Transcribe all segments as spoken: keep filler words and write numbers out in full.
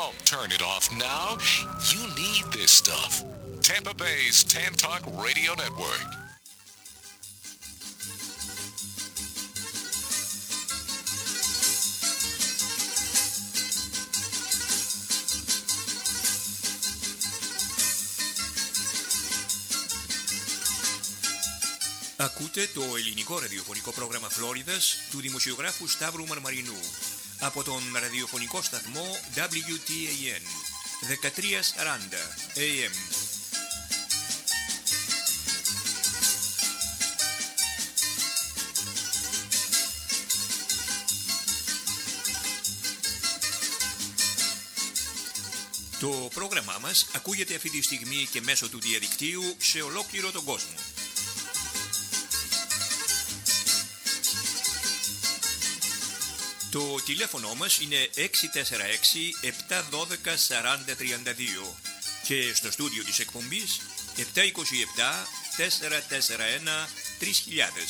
Don't turn it off now. You need this stuff. Tampa Bay's Tan Talk Radio Network. Ακούτε το ελληνικό ραδιοφωνικό πρόγραμμα Φλόριδας του δημοσιογράφου Σταύρου Μαρμαρινού από τον ραδιοφωνικό σταθμό ντάμπλιου τι έι εν δεκατριακόσια σαράντα έι εμ. Το πρόγραμμά μας ακούγεται αυτή τη στιγμή και μέσω του διαδικτύου σε ολόκληρο τον κόσμο. Το τηλέφωνο μας είναι έξι τέσσερα έξι επτά ένα δύο τέσσερα μηδέν τρία δύο και στο στούντιο της εκπομπής επτά δύο επτά τέσσερα τέσσερα ένα τρεις χιλιάδες.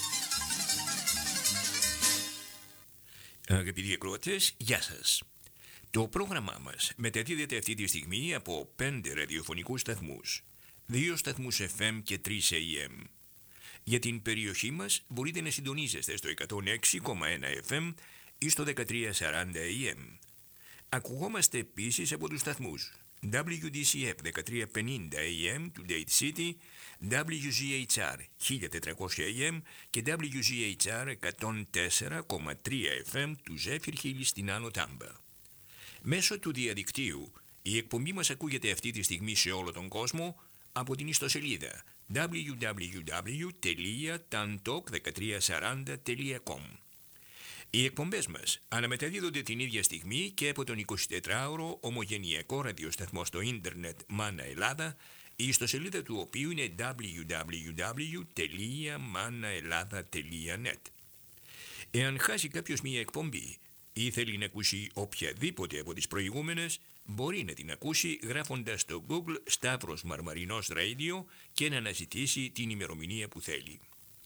Αγαπητοί ακροατές, γεια σας. Το πρόγραμμά μας μεταδίδεται αυτή τη στιγμή από πέντε ραδιοφωνικούς σταθμούς, δύο σταθμούς εφ εμ και τρεις έι εμ. Για την περιοχή μας μπορείτε να συντονίζεστε στο εκατόν έξι κόμμα ένα εφ εμ ή στο δεκατριακόσια σαράντα έι εμ. Ακουγόμαστε επίσης από τους σταθμούς ντάμπλιου ντι σι εφ χίλια τριακόσια πενήντα έι εμ του Dade City, ντάμπλιου ζι έιτς αρ χίλια τετρακόσια έι εμ και ντάμπλιου ζι έιτς αρ εκατόν τέσσερα κόμμα τρία εφ εμ του Zephyr Hill στην Άνω Τάμπα. Μέσω του διαδικτύου η εκπομπή μας ακούγεται αυτή τη στιγμή σε όλο τον κόσμο από την ιστοσελίδα ντάμπλιου ντάμπλιου ντάμπλιου τελεία ταντοκ δεκατριακόσια σαράντα τελεία κομ. Οι εκπομπές μας αναμεταδίδονται την ίδια στιγμή και από τον εικοσιτετράωρο ομογενειακό ραδιοσταθμό στο ίντερνετ Μάνα Ελλάδα, η ιστοσελίδα του οποίου είναι ντάμπλιου ντάμπλιου ντάμπλιου τελεία μάνα Ελλάδα τελεία νετ. Εάν χάσει κάποιος μία εκπομπή ή θέλει να ακούσει οποιαδήποτε από τις προηγούμενες, μπορεί να την ακούσει γράφοντας στο Google Σταύρος Μαρμαρινός Radio και να αναζητήσει την ημερομηνία που θέλει.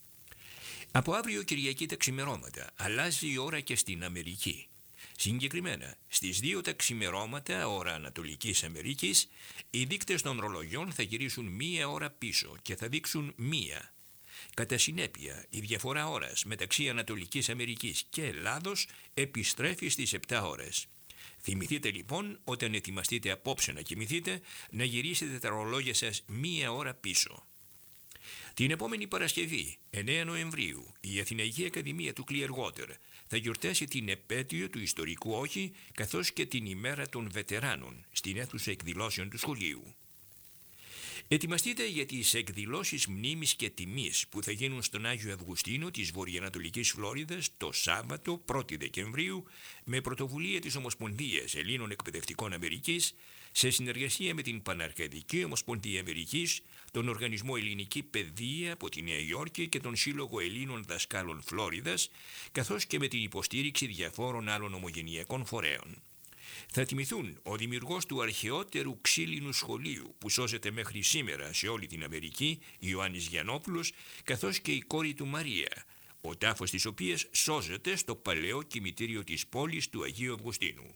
Από αύριο Κυριακή τα ξημερώματα αλλάζει η ώρα και στην Αμερική. Συγκεκριμένα, στις δύο τα ξημερώματα, ώρα Ανατολικής Αμερικής, οι δείκτες των ρολογιών θα γυρίσουν μία ώρα πίσω και θα δείξουν μία. Κατά συνέπεια, η διαφορά ώρας μεταξύ Ανατολικής Αμερικής και Ελλάδος επιστρέφει στις επτά ώρες. Θυμηθείτε λοιπόν, όταν ετοιμαστείτε απόψε να κοιμηθείτε, να γυρίσετε τα ρολόγια σας μία ώρα πίσω. Την επόμενη Παρασκευή, εννέα Νοεμβρίου, η Αθηναϊκή Ακαδημία του Clearwater θα γιορτάσει την επέτειο του ιστορικού όχι, καθώς και την ημέρα των βετεράνων στην αίθουσα εκδηλώσεων του σχολείου. Ετοιμαστείτε για τις εκδηλώσεις μνήμης και τιμής που θα γίνουν στον Άγιο Αυγουστίνο της Βορειοανατολικής Φλόριδας το Σάββατο πρώτη Δεκεμβρίου με πρωτοβουλία της Ομοσπονδίας Ελλήνων Εκπαιδευτικών Αμερικής σε συνεργασία με την Παναρκαδική Ομοσπονδία Αμερικής, τον Οργανισμό Ελληνική Παιδεία από τη Νέα Υόρκη και τον Σύλλογο Ελλήνων Δασκάλων Φλόριδας, καθώς και με την υποστήριξη διαφόρων άλλων ομογενειακών φορέων. Θα τιμηθούν ο δημιουργός του αρχαιότερου ξύλινου σχολείου που σώζεται μέχρι σήμερα σε όλη την Αμερική, Ιωάννης Γιαννόπουλος, καθώς και η κόρη του Μαρία, ο τάφος της οποίας σώζεται στο παλαιό κημητήριο της πόλης του Αγίου Αυγουστίνου.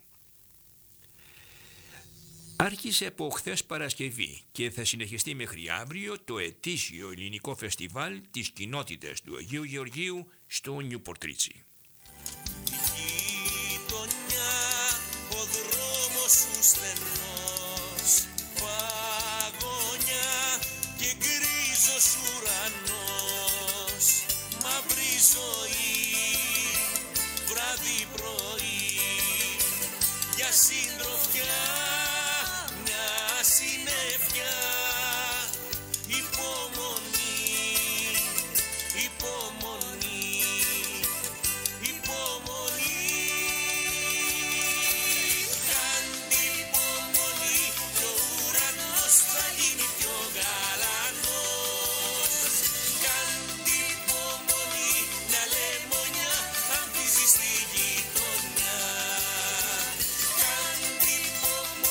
Άρχισε από χθες Παρασκευή και θα συνεχιστεί μέχρι αύριο το ετήσιο ελληνικό φεστιβάλ της κοινότητας του Αγίου Γεωργίου στο Νιουπορτρίτσι. Ο δρόμος σου στενός, παγωνιά και γκρίζος ουρανός, μαύρη ζωή, βράδυ πρωί, για συντροφιά μια συννεφιά, υπομονή, υπομονή, υπομονή. Στη γειτονιά, κάντε υπομονή.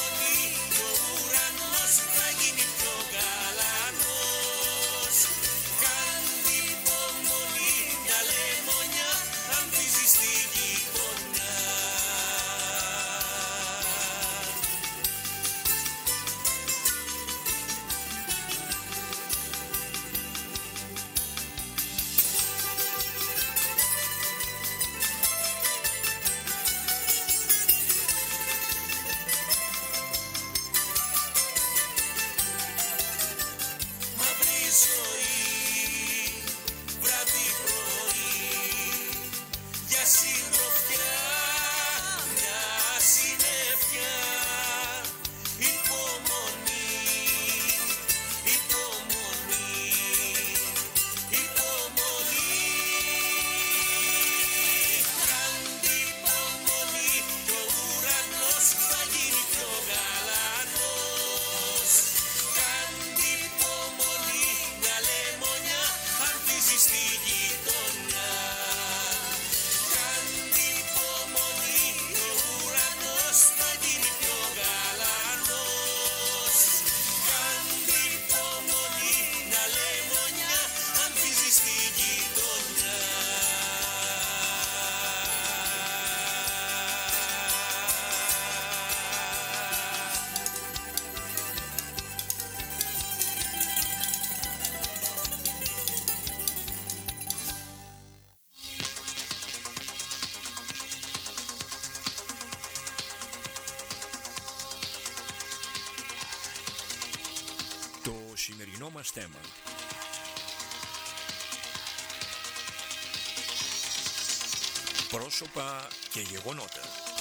σημερινό μας θέμα. Πρόσωπα και γεγονότα.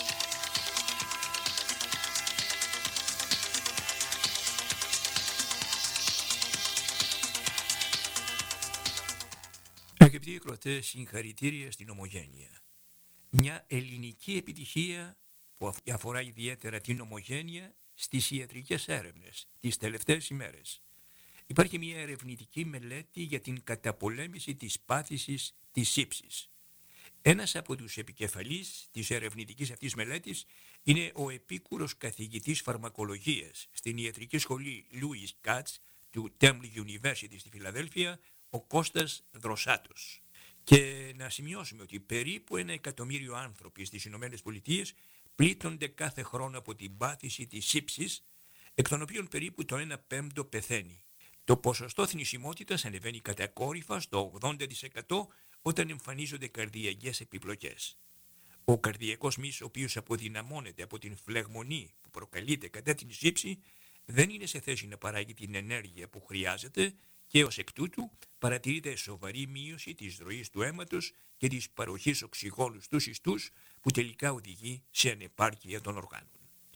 Αγαπητοί ακροατές, συγχαρητήρια στην Ομογένεια. Μια ελληνική επιτυχία που αφορά ιδιαίτερα την Ομογένεια στις ιατρικές έρευνες τις τελευταίες ημέρες. Υπάρχει μια ερευνητική μελέτη για την καταπολέμηση της πάθησης της σύψης. Ένας από τους επικεφαλείς της ερευνητικής αυτής μελέτης είναι ο επίκουρος καθηγητής φαρμακολογίας στην ιατρική σχολή Louis Katz του Temple University στη Φιλαδέλφια, ο Κώστας Δροσάτος. Και να σημειώσουμε ότι περίπου ένα εκατομμύριο άνθρωποι στις Ηνωμένες Πολιτείες πλήττονται κάθε χρόνο από την πάθηση της σύψης, εκ των οποίων περίπου το ένα πέμπτο πεθαίνει. Το ποσοστό θνησιμότητας ανεβαίνει κατακόρυφα στο ογδόντα τοις εκατό όταν εμφανίζονται καρδιακές επιπλοκές. Ο καρδιακός μυς, ο οποίος αποδυναμώνεται από την φλεγμονή που προκαλείται κατά την σύψη, δεν είναι σε θέση να παράγει την ενέργεια που χρειάζεται και ως εκ τούτου παρατηρείται σοβαρή μείωση της ροής του αίματος και της παροχής οξυγόνου στους ιστούς, που τελικά οδηγεί σε ανεπάρκεια των οργάνων.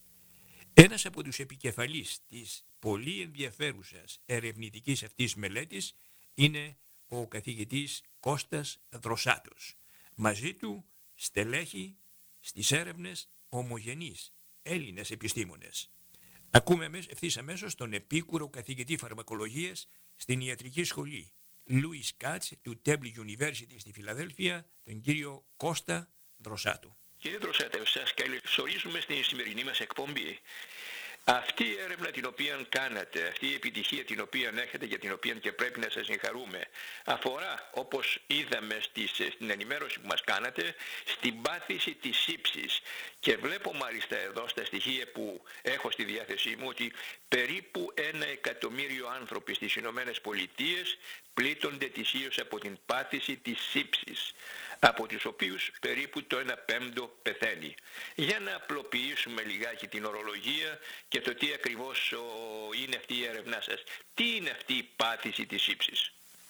Ένας από τους επικεφαλείς της πολύ ενδιαφέρουσας ερευνητικής αυτής μελέτης είναι ο καθηγητής Κώστας Δροσάτος. Μαζί του στελέχη στις έρευνες ομογενείς Έλληνες επιστήμονες. Ακούμε ευθύς αμέσως τον επίκουρο καθηγητή φαρμακολογίας στην ιατρική σχολή Louis Katz του Temple University στη Φιλαδέλφια, τον κύριο Κώστα Δροσάτο. Κύριε Δροσάτε, σας καλωσορίζουμε στην σημερινή μας εκπομπή. Αυτή η έρευνα την οποία κάνατε, αυτή η επιτυχία την οποία έχετε, για την οποία και πρέπει να σας συγχαρούμε, αφορά, όπως είδαμε στις, στην ενημέρωση που μας κάνατε, στην πάθηση της σύψης. Και βλέπω μάλιστα εδώ στα στοιχεία που έχω στη διάθεσή μου ότι περίπου ένα εκατομμύριο άνθρωποι στις Ηνωμένες Πολιτείες πλήττονται ετησίως από την πάθηση της σύψης, από τους οποίους περίπου το ένα πέμπτο πεθαίνει. Για να απλοποιήσουμε λιγάκι την ορολογία και το τι ακριβώς είναι αυτή η έρευνά σας. Τι είναι αυτή η πάθηση της σύψης?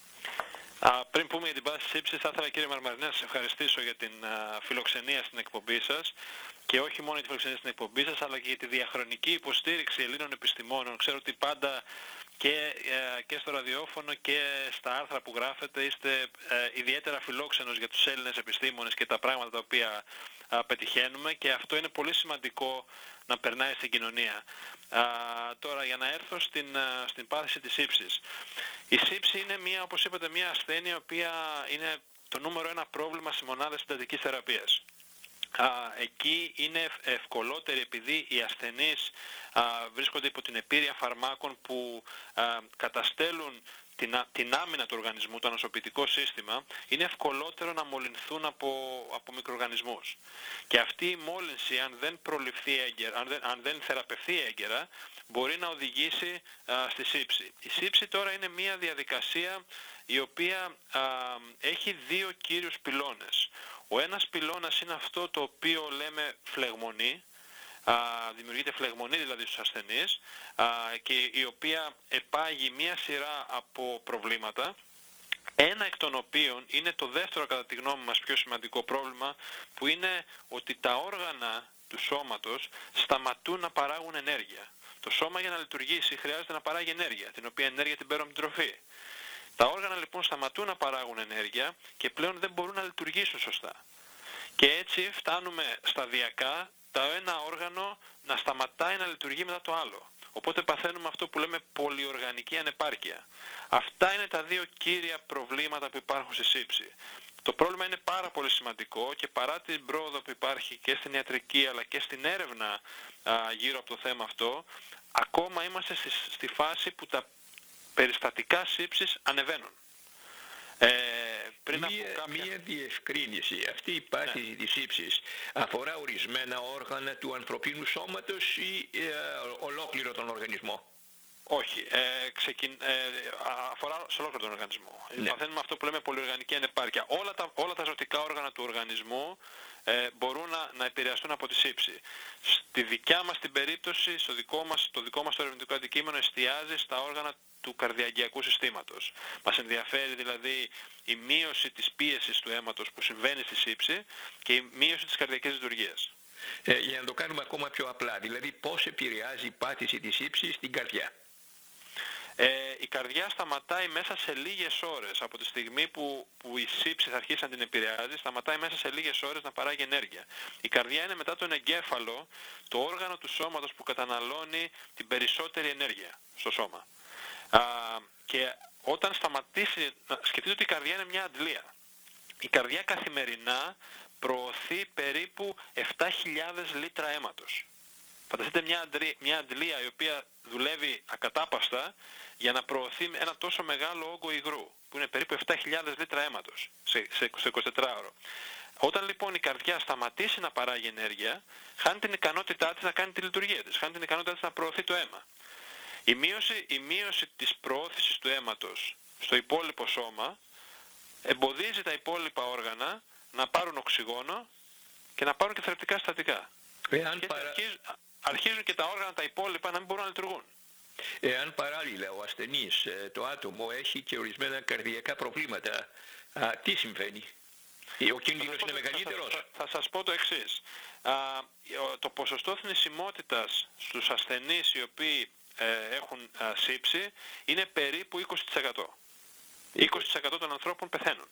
Α, πριν πούμε για την πάθηση της σύψης, θα ήθελα, κύριε Μαρμαρινέα, να σας ευχαριστήσω για την α, φιλοξενία στην εκπομπή σας, και όχι μόνο για τη φιλοξενία στην εκπομπή σας, αλλά και για τη διαχρονική υποστήριξη Ελλήνων επιστημόνων. Ξέρω ότι πάντα και, ε, και στο ραδιόφωνο και στα άρθρα που γράφετε είστε ε, ιδιαίτερα φιλόξενος για τους Έλληνες επιστήμονες και τα πράγματα τα οποία α, πετυχαίνουμε, και αυτό είναι πολύ σημαντικό να περνάει στην κοινωνία. Α, τώρα, για να έρθω στην, α, στην πάθηση της σύψης. Η σύψη είναι μια, όπως είπατε, μια ασθένεια η οποία είναι το νούμερο ένα πρόβλημα σε μονάδες συντατικής θεραπείας. Α, εκεί είναι ευκολότερη επειδή οι ασθενείς α, βρίσκονται υπό την επίρρεια φαρμάκων που α, καταστέλουν την, την άμυνα του οργανισμού, το ανοσοποιητικό σύστημα. Είναι ευκολότερο να μολυνθούν από, από μικροοργανισμούς. Και αυτή η μόλυνση, αν δεν προληφθεί έγκαιρα, αν δεν, αν δεν θεραπευθεί έγκαιρα, μπορεί να οδηγήσει α, στη σύψη. Η σύψη τώρα είναι μια διαδικασία η οποία α, έχει δύο κύριους πυλώνες. Ο ένας πυλώνας είναι αυτό το οποίο λέμε φλεγμονή, α, δημιουργείται φλεγμονή δηλαδή στους ασθενείς, α, και η οποία επάγει μία σειρά από προβλήματα, ένα εκ των οποίων είναι το δεύτερο κατά τη γνώμη μας πιο σημαντικό πρόβλημα, που είναι ότι τα όργανα του σώματος σταματούν να παράγουν ενέργεια. Το σώμα για να λειτουργήσει χρειάζεται να παράγει ενέργεια, την οποία ενέργεια την παίρνουμε από την τροφή. Τα όργανα λοιπόν σταματούν να παράγουν ενέργεια και πλέον δεν μπορούν να λειτουργήσουν σωστά. Και έτσι φτάνουμε σταδιακά το ένα όργανο να σταματάει να λειτουργεί μετά το άλλο. Οπότε παθαίνουμε αυτό που λέμε πολυοργανική ανεπάρκεια. Αυτά είναι τα δύο κύρια προβλήματα που υπάρχουν στη σύψη. Το πρόβλημα είναι πάρα πολύ σημαντικό, και παρά την πρόοδο που υπάρχει και στην ιατρική αλλά και στην έρευνα α, γύρω από το θέμα αυτό, ακόμα είμαστε στη, στη φάση που τα περιστατικά σύψης ανεβαίνουν. Ε, πριν μία, από κάποια... μία διευκρίνηση. Αυτή η πάθηση ναι. της σύψης αφορά ορισμένα όργανα του ανθρωπίνου σώματος ή ε, ολόκληρο τον οργανισμό? Όχι, ε, ξεκιν... ε, αφορά σε ολόκληρο τον οργανισμό. Ναι. Παθαίνουμε αυτό που λέμε πολυοργανική ανεπάρκεια. Όλα τα, όλα τα ζωτικά όργανα του οργανισμού ε, μπορούν να, να επηρεαστούν από τη σύψη. Στη δικιά μας την περίπτωση, στο δικό μας, το δικό μας το ερευνητικό αντικείμενο εστιάζει στα όργανα του καρδιαγγειακού συστήματος. Μας ενδιαφέρει δηλαδή η μείωση της πίεσης του αίματος που συμβαίνει στη σύψη και η μείωση της καρδιακής λειτουργίας. Ε, για να το κάνουμε ακόμα πιο απλά, δηλαδή πώς επηρεάζει η πάτηση της ύψης στην καρδιά. Ε, η καρδιά σταματάει μέσα σε λίγες ώρες. Από τη στιγμή που, που η σύψη θα αρχίσει να την επηρεάζει, σταματάει μέσα σε λίγες ώρες να παράγει ενέργεια. Η καρδιά είναι μετά τον εγκέφαλο το όργανο του σώματος που καταναλώνει την περισσότερη ενέργεια στο σώμα. Α, και όταν σταματήσει, σκεφτείτε ότι η καρδιά είναι μια αντλία. Η καρδιά καθημερινά προωθεί περίπου επτά χιλιάδες λίτρα αίματος. Φανταστείτε μια, αντρί, μια αντλία η οποία δουλεύει ακατάπαστα για να προωθεί ένα τόσο μεγάλο όγκο υγρού, που είναι περίπου επτά χιλιάδες λίτρα αίματος σε, σε, σε εικοσιτετράωρο. Όταν λοιπόν η καρδιά σταματήσει να παράγει ενέργεια, χάνει την ικανότητά της να κάνει τη λειτουργία της, χάνει την ικανότητά της να προωθεί το αίμα. Η μείωση, η μείωση της προώθησης του αίματος στο υπόλοιπο σώμα εμποδίζει τα υπόλοιπα όργανα να πάρουν οξυγόνο και να πάρουν και θρεπτικά συστατικά. Εάν Και παρα... αρχίζουν, αρχίζουν και τα όργανα τα υπόλοιπα να μην μπορούν να λειτουργούν. Εάν παράλληλα ο ασθενής, το άτομο, έχει και ορισμένα καρδιακά προβλήματα, α, τι συμβαίνει? Ο κίνδυνος είναι μεγαλύτερος? Θα, θα, θα σας πω το εξής. Α, το ποσοστό θνησιμότητας στους ασθενείς οι οποίοι ε, έχουν α, σύψη είναι περίπου είκοσι τοις εκατό. είκοσι τοις εκατό των ανθρώπων πεθαίνουν.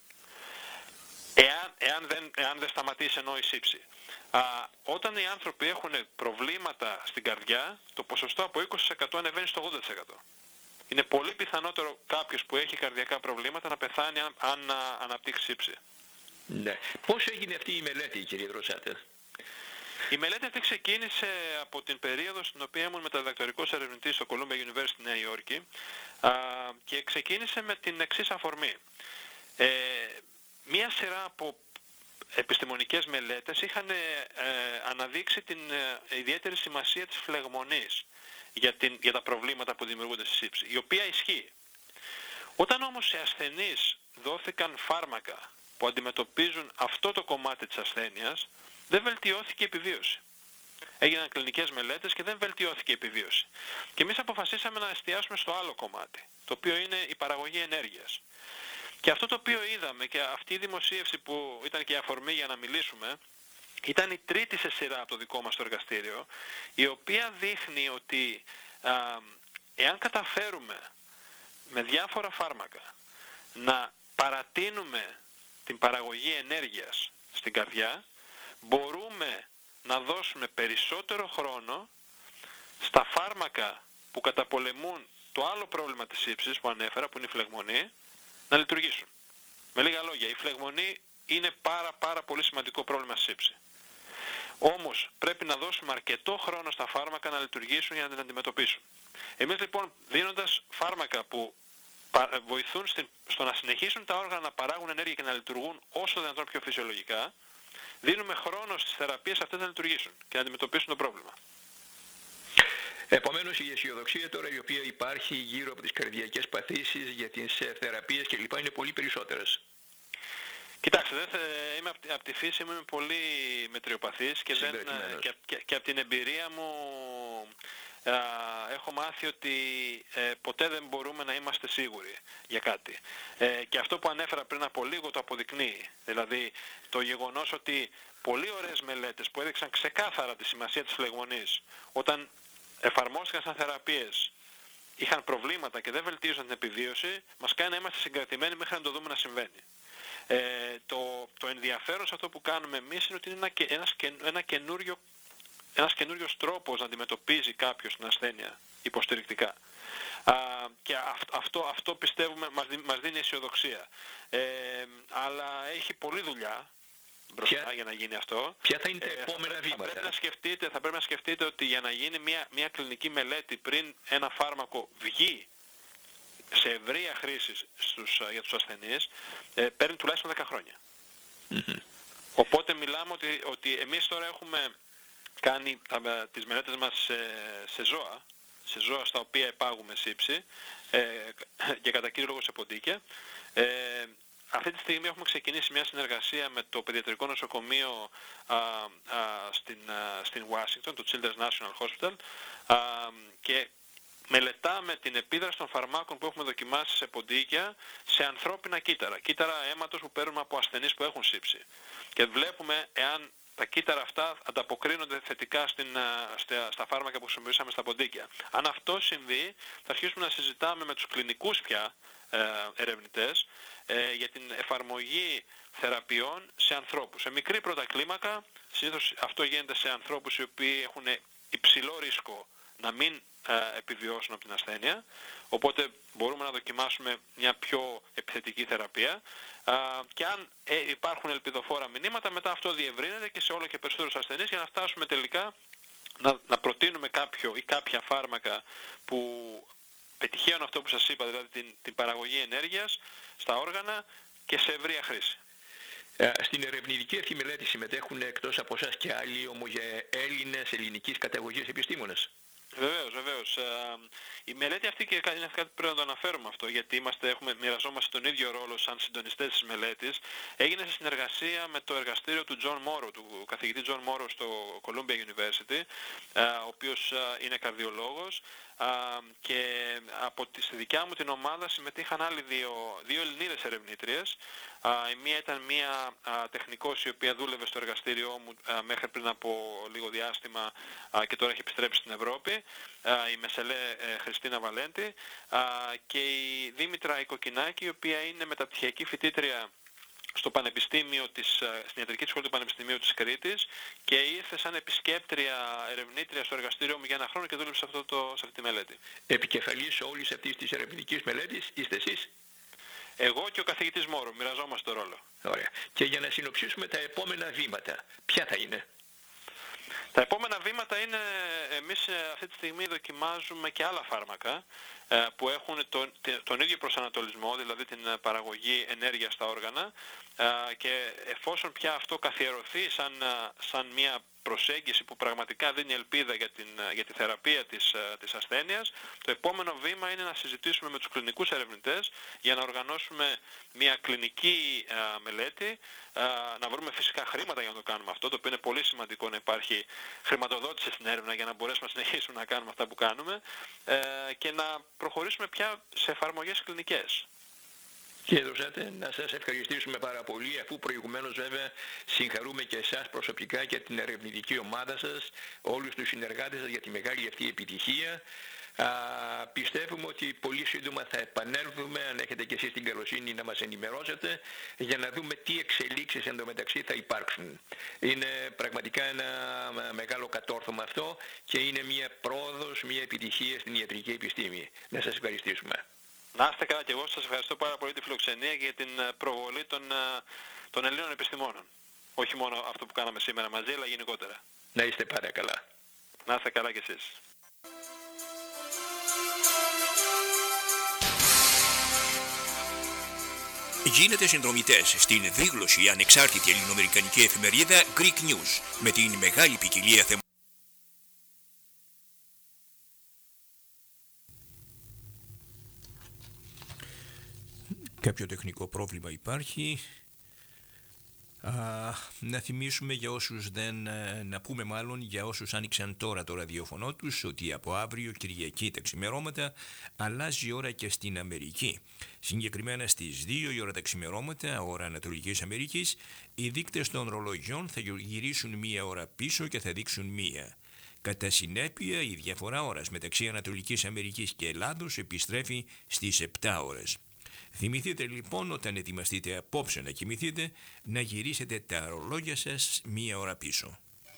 Εάν, εάν, δεν, εάν δεν σταματήσει ενώ η σύψη. Α, όταν οι άνθρωποι έχουν προβλήματα στην καρδιά, το ποσοστό από είκοσι τοις εκατό ανεβαίνει στο ογδόντα τοις εκατό. Είναι πολύ πιθανότερο κάποιος που έχει καρδιακά προβλήματα να πεθάνει αν, αν α, αναπτύξει σύψη. Ναι. Πώς έγινε αυτή η μελέτη, κύριε Δροσάτα? Η μελέτη αυτή ξεκίνησε από την περίοδο στην οποία ήμουν μεταδιδακτορικός ερευνητής στο Columbia University Νέα Υόρκη α, και ξεκίνησε με την εξής αφορμή. Ε, μία σειρά από επιστημονικές μελέτες είχαν ε, αναδείξει την ε, ιδιαίτερη σημασία της φλεγμονής για, την, για τα προβλήματα που δημιουργούνται στη σύψη, η οποία ισχύει. Όταν όμως σε ασθενείς δόθηκαν φάρμακα που αντιμετωπίζουν αυτό το κομμάτι της ασθένειας, δεν βελτιώθηκε η επιβίωση. Έγιναν κλινικές μελέτες και δεν βελτιώθηκε η επιβίωση. Και εμείς αποφασίσαμε να εστιάσουμε στο άλλο κομμάτι, το οποίο είναι η παραγωγή ενέργειας. Και αυτό το οποίο είδαμε και αυτή η δημοσίευση που ήταν και η αφορμή για να μιλήσουμε, ήταν η τρίτη σε σειρά από το δικό μας το εργαστήριο, η οποία δείχνει ότι α, εάν καταφέρουμε με διάφορα φάρμακα να παρατείνουμε την παραγωγή ενέργειας στην καρδιά, μπορούμε να δώσουμε περισσότερο χρόνο στα φάρμακα που καταπολεμούν το άλλο πρόβλημα της σύψης που ανέφερα, που είναι η φλεγμονή, να λειτουργήσουν. Με λίγα λόγια, η φλεγμονή είναι πάρα πάρα πολύ σημαντικό πρόβλημα στη σύψη. Όμως πρέπει να δώσουμε αρκετό χρόνο στα φάρμακα να λειτουργήσουν για να την αντιμετωπίσουν. Εμείς λοιπόν, δίνοντας φάρμακα που βοηθούν στο να συνεχίσουν τα όργανα να παράγουν ενέργεια και να λειτουργούν όσο δυνατόν πιο φυσιολογικά, δίνουμε χρόνο στις θεραπείες αυτές να λειτουργήσουν και να αντιμετωπίσουν το πρόβλημα. Επομένως η αισιοδοξία τώρα η οποία υπάρχει γύρω από τις καρδιακές παθήσεις για τις θεραπείες κλπ. Είναι πολύ περισσότερες. Κοιτάξτε, δεν θε, είμαι από, από τη φύση μου είμαι πολύ μετριοπαθής και, δεν, και, και, και από την εμπειρία μου α, έχω μάθει ότι ε, ποτέ δεν μπορούμε να είμαστε σίγουροι για κάτι. Ε, και αυτό που ανέφερα πριν από λίγο το αποδεικνύει. Δηλαδή το γεγονός ότι πολύ ωραίες μελέτες που έδειξαν ξεκάθαρα τη σημασία της φλεγμονής όταν εφαρμόστηκαν σαν θεραπείες, είχαν προβλήματα και δεν βελτίωσαν την επιβίωση, μας κάνει να είμαστε συγκρατημένοι μέχρι να το δούμε να συμβαίνει. Ε, το, το ενδιαφέρον σε αυτό που κάνουμε εμείς είναι ότι είναι ένα, ένας, ένα καινούριο, ένας καινούριος τρόπος να αντιμετωπίζει κάποιος την ασθένεια υποστηρικτικά. Α, και αυτό, αυτό, αυτό πιστεύουμε μας, δι, μας δίνει αισιοδοξία. Ε, αλλά έχει πολλή δουλειά μπροστά ποια, για να γίνει αυτό. Ποια θα είναι τα επόμενα ε, θα, βήματα? Θα πρέπει, να σκεφτείτε, θα πρέπει να σκεφτείτε ότι για να γίνει μια, μια κλινική μελέτη πριν ένα φάρμακο βγει σε ευρεία χρήση στους, για τους ασθενείς, ε, παίρνει τουλάχιστον δέκα χρόνια. Mm-hmm. Οπότε μιλάμε ότι, ότι εμείς τώρα έχουμε κάνει τα, τις μελέτες μας σε, σε ζώα, σε ζώα στα οποία επάγουμε σύψη ε, και κατά κύριο λόγο σε ποντίκια, ε, αυτή τη στιγμή έχουμε ξεκινήσει μια συνεργασία με το Παιδιατρικό Νοσοκομείο α, α, στην, α, στην Washington, το Children's National Hospital, α, και μελετάμε την επίδραση των φαρμάκων που έχουμε δοκιμάσει σε ποντίκια σε ανθρώπινα κύτταρα, κύτταρα αίματος που παίρνουμε από ασθενείς που έχουν σύψη. Και βλέπουμε εάν τα κύτταρα αυτά ανταποκρίνονται θετικά στην, στα, στα φάρμακα που χρησιμοποιήσαμε στα ποντίκια. Αν αυτό συμβεί, θα αρχίσουμε να συζητάμε με τους κλινικούς πια ε, ερευνητές ε, για την εφαρμογή θεραπείων σε ανθρώπους. Σε μικρή πρώτα κλίμακα, συνήθως αυτό γίνεται σε ανθρώπους οι οποίοι έχουν υψηλό ρίσκο να μην ε, επιβιώσουν από την ασθένεια, οπότε μπορούμε να δοκιμάσουμε μια πιο επιθετική θεραπεία. Uh, και αν ε, υπάρχουν ελπιδοφόρα μηνύματα, μετά αυτό διευρύνεται και σε όλο και περισσότερους ασθενείς για να φτάσουμε τελικά να, να προτείνουμε κάποιο ή κάποια φάρμακα που πετυχαίνουν αυτό που σας είπα, δηλαδή την, την παραγωγή ενέργειας στα όργανα και σε ευρεία χρήση. Στην ερευνητική αυτή μελέτη συμμετέχουν εκτός από εσάς και άλλοι ομογε... Έλληνες ελληνικής καταγωγής επιστήμονες? Βεβαίως, βεβαίως. Η μελέτη αυτή, και είναι κάτι που πρέπει να το αναφέρουμε αυτό, γιατί είμαστε, έχουμε, μοιραζόμαστε τον ίδιο ρόλο σαν συντονιστές της μελέτης. Έγινε σε συνεργασία με το εργαστήριο του John Morrow, του καθηγητή John Morrow στο Columbia University, ο οποίος είναι καρδιολόγος, και από τη στη δικιά μου την ομάδα συμμετείχαν άλλοι δύο, δύο Ελληνίδες ερευνήτριες. Η μία ήταν μία τεχνικός η οποία δούλευε στο εργαστήριό μου μέχρι πριν από λίγο διάστημα και τώρα έχει επιστρέψει στην Ευρώπη, η Μεσελέ Χριστίνα Βαλέντη, και η Δήμητρα Οικοκινάκη, η οποία είναι μεταπτυχιακή φοιτήτρια στο Πανεπιστήμιο της, στην Ιατρική Σχολή του Πανεπιστημίου της Κρήτης, και ήρθε σαν επισκέπτρια ερευνήτρια στο εργαστήριο μου για ένα χρόνο και δούλεψε σε, αυτό το, σε αυτή τη μελέτη. Επικεφαλής όλης αυτής της ερευνητικής μελέτης είστε εσείς? Εγώ και ο καθηγητής Μόρο, μοιραζόμαστε το ρόλο. Ωραία. Και για να συνοψίσουμε τα επόμενα βήματα, ποια θα είναι? Τα επόμενα βήματα είναι, εμείς αυτή τη στιγμή δοκιμάζουμε και άλλα φάρμακα που έχουν τον, τον ίδιο προσανατολισμό, δηλαδή την παραγωγή ενέργειας στα όργανα, και εφόσον πια αυτό καθιερωθεί σαν, σαν μια προσέγγιση που πραγματικά δίνει ελπίδα για, την, για τη θεραπεία της, της ασθένειας, το επόμενο βήμα είναι να συζητήσουμε με τους κλινικούς ερευνητές για να οργανώσουμε μια κλινική α, μελέτη, α, να βρούμε φυσικά χρήματα για να το κάνουμε αυτό, το οποίο είναι πολύ σημαντικό να υπάρχει χρηματοδότηση στην έρευνα για να μπορέσουμε να συνεχίσουμε να κάνουμε αυτά που κάνουμε, ε, και να προχωρήσουμε πια σε εφαρμογές κλινικές. Κύριε Δροσάτε, να σας ευχαριστήσουμε πάρα πολύ, αφού προηγουμένως βέβαια συγχαρούμε και εσάς προσωπικά και την ερευνητική ομάδα σας, όλους τους συνεργάτες σας για τη μεγάλη αυτή επιτυχία. Α, πιστεύουμε ότι πολύ σύντομα θα επανέλθουμε, αν έχετε και εσείς την καλοσύνη να μας ενημερώσετε, για να δούμε τι εξελίξεις εντωμεταξύ θα υπάρξουν. Είναι πραγματικά ένα μεγάλο κατόρθωμα αυτό και είναι μια πρόοδος, μια επιτυχία στην ιατρική επιστήμη. Να σας ευχαριστήσουμε. Να είστε καλά, και εγώ σας ευχαριστώ πάρα πολύ τη φιλοξενία και την προβολή των, των Ελλήνων επιστημόνων. Όχι μόνο αυτό που κάναμε σήμερα μαζί, αλλά γενικότερα. Να είστε πάρα καλά. Να είστε καλά κι εσείς. Γίνετε συνδρομητές στην δίγλωση ανεξάρτητη ελληνοαμερικανική εφημερίδα Greek News με την μεγάλη ποικιλία θεμάτων. Κάποιο τεχνικό πρόβλημα υπάρχει. Α, να θυμίσουμε για όσους δεν, να πούμε μάλλον για όσους άνοιξαν τώρα το ραδιοφωνό τους, ότι από αύριο Κυριακή τα ξημερώματα αλλάζει η ώρα και στην Αμερική. Συγκεκριμένα στις δύο η ώρα τα ξημερώματα, ώρα Ανατολικής Αμερικής, οι δείκτες των ρολογιών θα γυρίσουν μία ώρα πίσω και θα δείξουν μία. Κατά συνέπεια, η διαφορά ώρας μεταξύ Ανατολικής Αμερικής και Ελλάδος επιστρέφει στις επτά ώρες. Θυμηθείτε λοιπόν όταν ετοιμαστείτε απόψε να κοιμηθείτε να γυρίσετε τα ρολόγια σας μία ώρα πίσω.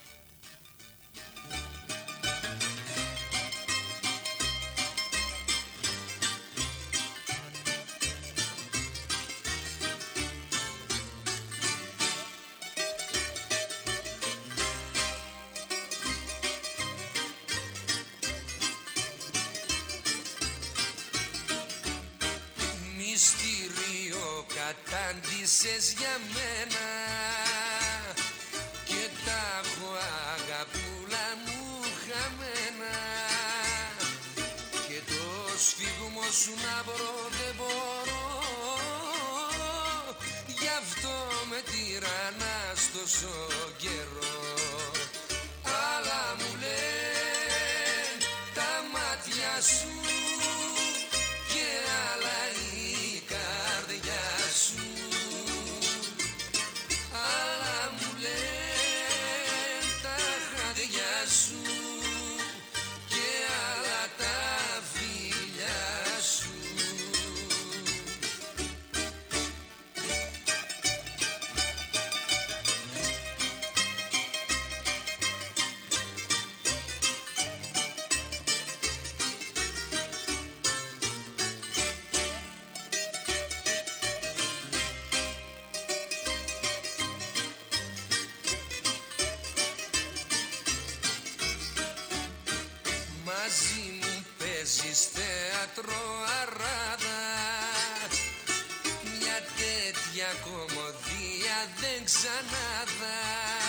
Κατάντησες για μένα και τα έχω αγαπούλα μου χαμένα, και το σφίγμο σου να βρω δεν μπορώ, τυραννάς τόσο καιρό. Αλλά μου λένε τα μάτια σου και άλλα η καρδιά σου. Αλλά μου λένε τα χάδια σου και άλλα τα φιλιά σου. Μαζί μου παίζεις θέατρο αράδα, μια τέτοια κομμωδία δεν ξανάδα.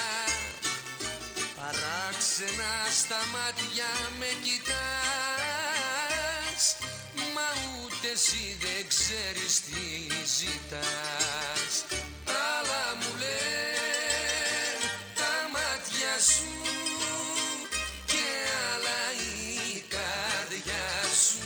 Παράξενα στα μάτια με κοιτάς, μα ούτε εσύ δεν ξέρεις τι ζητάς. Αλλά μου λένε τα μάτια σου και άλλα η καρδιά σου.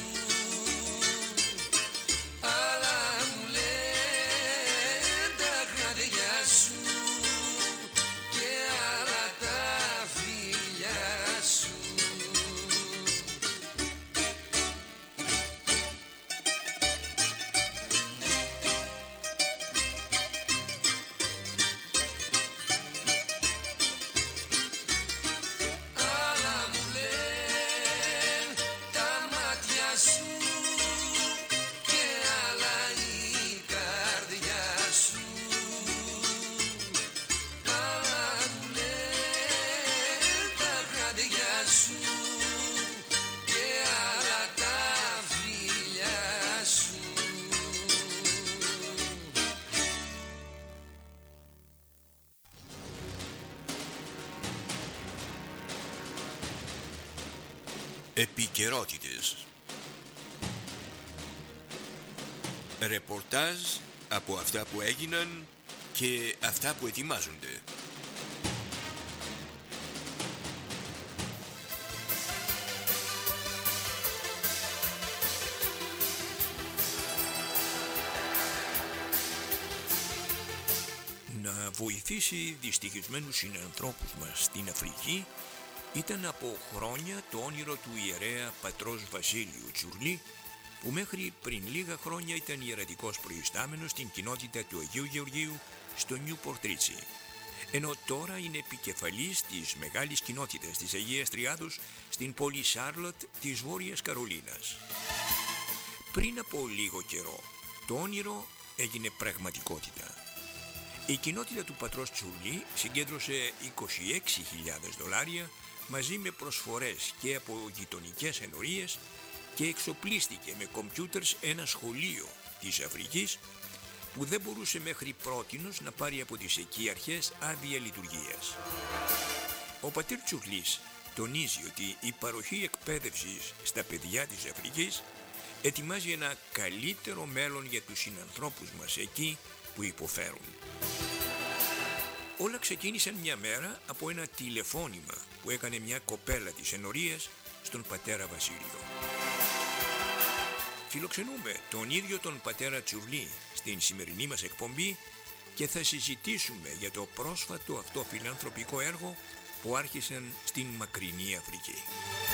Αλλά μου λένε τα χάδια σου και άλλα τα φιλιά σου. Αλλά μου λένε τα μάτια σου και άλλα η καρδιά σου. Αλλά μου λένε τα χάδια σου και άλλα τα φιλιά σου. Επικαιρότητες. Ρεπορτάζ από αυτά που έγιναν και αυτά που ετοιμάζονται. Να βοηθήσει δυστυχισμένους συνανθρώπους μας στην Αφρική ήταν από χρόνια το όνειρο του ιερέα πατρός Βασίλειου Τσουρλή, που μέχρι πριν λίγα χρόνια ήταν ιερατικός προϊστάμενος στην κοινότητα του Αγίου Γεωργίου στο Νιούπορτ Ρίτσι, ενώ τώρα είναι επικεφαλής της μεγάλης κοινότητας της Αγίας Τριάδος στην πόλη Σάρλοτ της Βόρειας Καρολίνας. Πριν από λίγο καιρό το όνειρο έγινε πραγματικότητα. Η κοινότητα του πατρός Τσουρλή συγκέντρωσε είκοσι έξι χιλιάδες δολάρια μαζί με προσφορές και από γειτονικές ενορίες και εξοπλίστηκε με κομπιούτερς ένα σχολείο της Αφρικής που δεν μπορούσε μέχρι πρότινος να πάρει από τις εκεί αρχές άδεια λειτουργίας. Ο πατήρ Τσουρλής τονίζει ότι η παροχή εκπαίδευσης στα παιδιά της Αφρικής ετοιμάζει ένα καλύτερο μέλλον για τους συνανθρώπους μας εκεί που υποφέρουν. Όλα ξεκίνησαν μια μέρα από ένα τηλεφώνημα που έκανε μια κοπέλα της ενορίας στον πατέρα Βασίλειο. Φιλοξενούμε τον ίδιο τον πατέρα Τσουρλή στην σημερινή μας εκπομπή και θα συζητήσουμε για το πρόσφατο αυτό φιλανθρωπικό έργο που άρχισαν στην μακρινή Αφρική.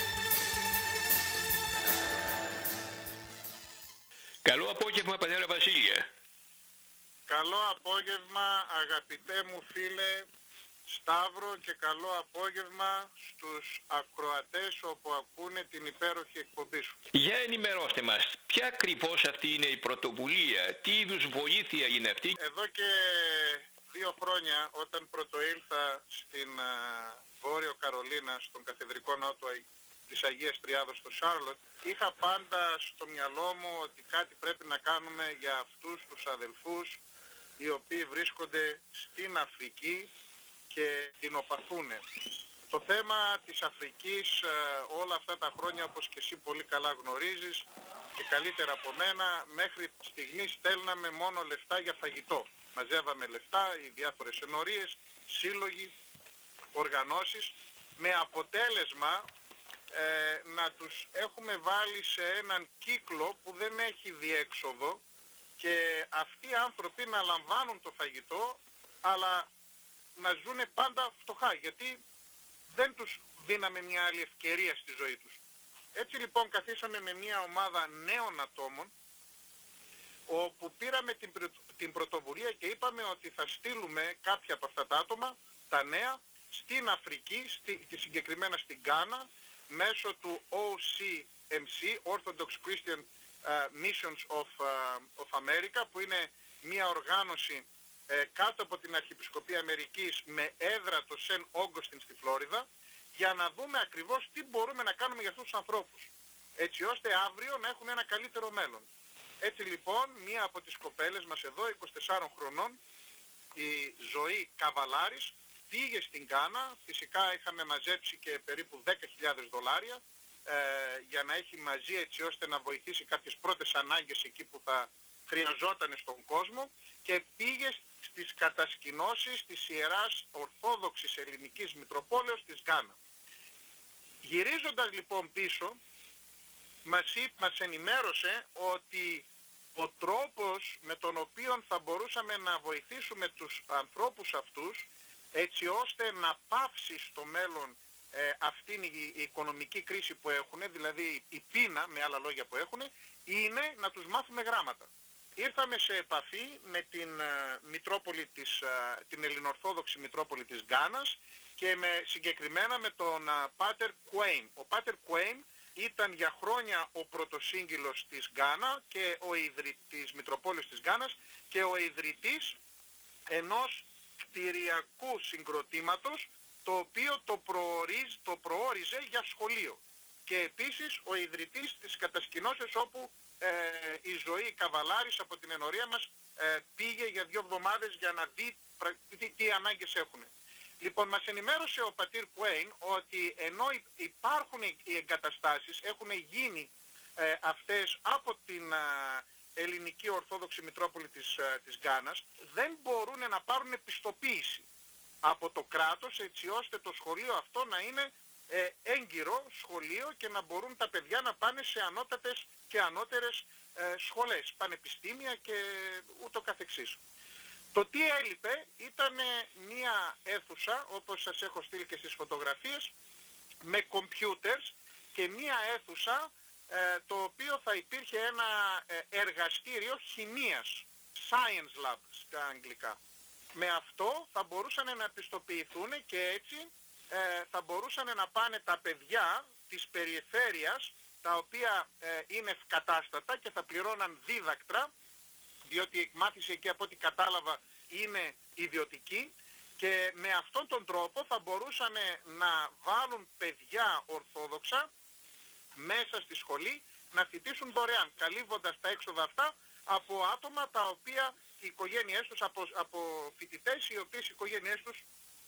Καλό απόγευμα, πατέρα Βασίλεια. Καλό απόγευμα αγαπητέ μου φίλε Σταύρο και καλό απόγευμα στους ακροατές όπου ακούνε την υπέροχη εκπομπή σου. Για ενημερώστε μας, ποια ακριβώς αυτή είναι η πρωτοβουλία, τι είδους βοήθεια είναι αυτή? Εδώ και δύο χρόνια όταν πρωτοήλθα στην α, Βόρειο Καρολίνα, στον καθεδρικό ναό της Αγίας Τριάδος στο Σάρλοτ, είχα πάντα στο μυαλό μου ότι κάτι πρέπει να κάνουμε για αυτούς τους αδελφούς οι οποίοι βρίσκονται στην Αφρική και την οπαθούν. Το θέμα της Αφρικής όλα αυτά τα χρόνια, όπως και εσύ πολύ καλά γνωρίζεις και καλύτερα από μένα, μέχρι στιγμή στέλναμε μόνο λεφτά για φαγητό. μαζεύαμε λεφτά, οι διάφορες ενορίες, σύλλογοι, οργανώσεις, με αποτέλεσμα ε, να τους έχουμε βάλει σε έναν κύκλο που δεν έχει διέξοδο και αυτοί οι άνθρωποι να λαμβάνουν το φαγητό αλλά να ζουνε πάντα φτωχά, γιατί δεν τους δίναμε μια άλλη ευκαιρία στη ζωή τους. Έτσι λοιπόν καθίσαμε με μια ομάδα νέων ατόμων, όπου πήραμε την, την πρωτοβουλία και είπαμε ότι θα στείλουμε κάποια από αυτά τα άτομα, τα νέα, στην Αφρική, στη, και συγκεκριμένα στην Γκάνα, μέσω του ο σι εμ σι, Orthodox Christian uh, Missions of, uh, of America, που είναι μια οργάνωση ε, κάτω από την Αρχιεπισκοπή Αμερικής με έδρα το Σεν Όγκοστιν στη Φλόριδα, για να δούμε ακριβώς τι μπορούμε να κάνουμε για αυτούς τους ανθρώπους, έτσι ώστε αύριο να έχουν ένα καλύτερο μέλλον. Έτσι λοιπόν, μία από τις κοπέλες μας εδώ, είκοσι τεσσάρων χρονών, η Ζωή Καβαλάρης, πήγε στην Γκάνα. Φυσικά είχαμε μαζέψει και περίπου δέκα χιλιάδες δολάρια ε, για να έχει μαζί, έτσι ώστε να βοηθήσει κάποιες πρώτες ανάγκες εκεί που θα χρειαζόταν στον κόσμο, και πήγε στις κατασκηνώσεις της Ιεράς Ορθόδοξης Ελληνικής Μητροπόλεως της Γκάνα. Γυρίζοντας λοιπόν πίσω, μας, μας ενημέρωσε ότι ο τρόπος με τον οποίο θα μπορούσαμε να βοηθήσουμε τους ανθρώπους αυτούς, έτσι ώστε να πάυσει στο μέλλον ε, αυτήν η, η οικονομική κρίση που έχουν, δηλαδή η πείνα με άλλα λόγια που έχουν, είναι να τους μάθουμε γράμματα. Ήρθαμε σε επαφή με την, uh, Μητρόπολη της, uh, την Ελληνοορθόδοξη Μητρόπολη της Γκάνας και με, συγκεκριμένα με τον uh, Πάτερ Κουέιν. Ο Πάτερ Κουέιν ήταν για χρόνια ο πρωτοσύγγυλος της Γκάνα και ο ιδρυτής της Μητροπόλης της Γκάνας και ο ιδρυτής ενός κτηριακού συγκροτήματος, το οποίο το, προορίζ, το προόριζε για σχολείο. Και επίσης ο ιδρυτής της κατασκηνώσεως όπου ε, η Ζωή Καβαλάρης από την ενορία μας ε, πήγε για δύο εβδομάδες για να δει τι, τι ανάγκες έχουν. Λοιπόν, μας ενημέρωσε ο πατήρ Κουέιν ότι ενώ υπάρχουν οι εγκαταστάσεις, έχουν γίνει ε, αυτές από την ε, Ελληνική Ορθόδοξη Μητρόπολη της, ε, της Γκάνας, δεν μπορούν να πάρουν επιστοποίηση από το κράτος, έτσι ώστε το σχολείο αυτό να είναι ε, έγκυρο σχολείο και να μπορούν τα παιδιά να πάνε σε ανώτατες και ανώτερες ε, σχολές, πανεπιστήμια και ούτω καθεξής. Το τι έλειπε ήταν μία αίθουσα, όπως σας έχω στείλει και στις φωτογραφίες, με κομπιούτερς και μία αίθουσα ε, το οποίο θα υπήρχε ένα ε, εργαστήριο χημείας, science lab στα αγγλικά. Με αυτό θα μπορούσαν να επιστοποιηθούν και έτσι ε, θα μπορούσαν να πάνε τα παιδιά της περιφέρειας, τα οποία ε, είναι ευκατάστατα και θα πληρώναν δίδακτρα, διότι η μάθηση εκεί από ό,τι κατάλαβα είναι ιδιωτική, και με αυτόν τον τρόπο θα μπορούσαν να βάλουν παιδιά ορθόδοξα μέσα στη σχολή να φοιτήσουν δωρεάν, καλύβοντας τα έξοδα αυτά από άτομα τα οποία οι οικογένειές τους, από, από φοιτητές οι οποίες οι οικογένειές τους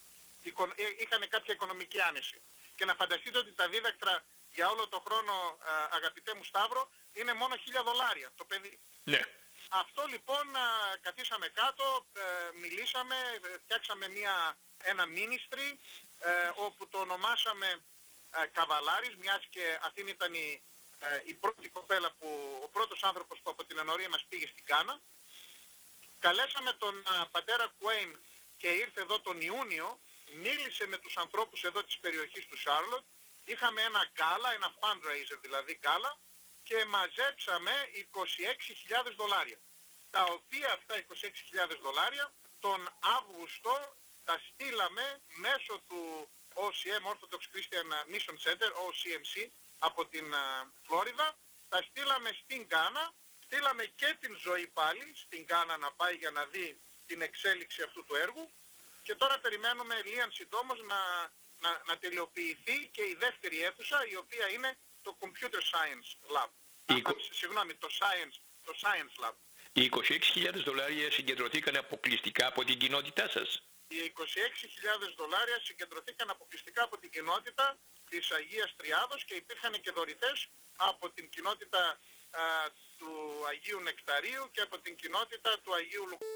είχαν κάποια οικονομική άνεση. Και να φανταστείτε ότι τα δίδακτρα για όλο το χρόνο, αγαπητέ μου Σταύρο, είναι μόνο χίλια δολάρια το παιδί. Ναι. Αυτό λοιπόν καθίσαμε κάτω, μιλήσαμε, φτιάξαμε μια, ένα ministry όπου το ονομάσαμε Καβαλάρης, μιας και αυτή ήταν η, η πρώτη κοπέλα, που, ο πρώτος άνθρωπος που από την ενορία μας πήγε στην Γκάνα. Καλέσαμε τον πατέρα Κουέιν και ήρθε εδώ τον Ιούνιο, μίλησε με τους ανθρώπους εδώ της περιοχής του Σάρλοτ, είχαμε ένα γκάλα, ένα fundraiser δηλαδή γκάλα, και μαζέψαμε είκοσι έξι χιλιάδες δολάρια. Τα οποία αυτά είκοσι έξι χιλιάδες δολάρια τον Αύγουστο τα στείλαμε μέσω του ο σι εμ, Orthodox Christian Mission Center, ο σι εμ σι, από την Φλόριδα. Τα στείλαμε στην Γκάνα, στείλαμε και την Ζωή πάλι στην Γκάνα να πάει για να δει την εξέλιξη αυτού του έργου, και τώρα περιμένουμε λίγαν συντόμως να, να, να τελειοποιηθεί και η δεύτερη αίθουσα, η οποία είναι το Computer Science Lab. Είκο... Α, συγγνώμη, το Science, το Science Lab. Οι είκοσι έξι χιλιάδες δολάρια συγκεντρωθήκαν αποκλειστικά από την κοινότητά σας. Οι είκοσι έξι χιλιάδες δολάρια συγκεντρωθήκαν αποκλειστικά από την κοινότητα της Αγίας Τριάδος και υπήρχαν και δωρητές από την κοινότητα α, του Αγίου Νεκταρίου και από την κοινότητα του Αγίου Λουκ...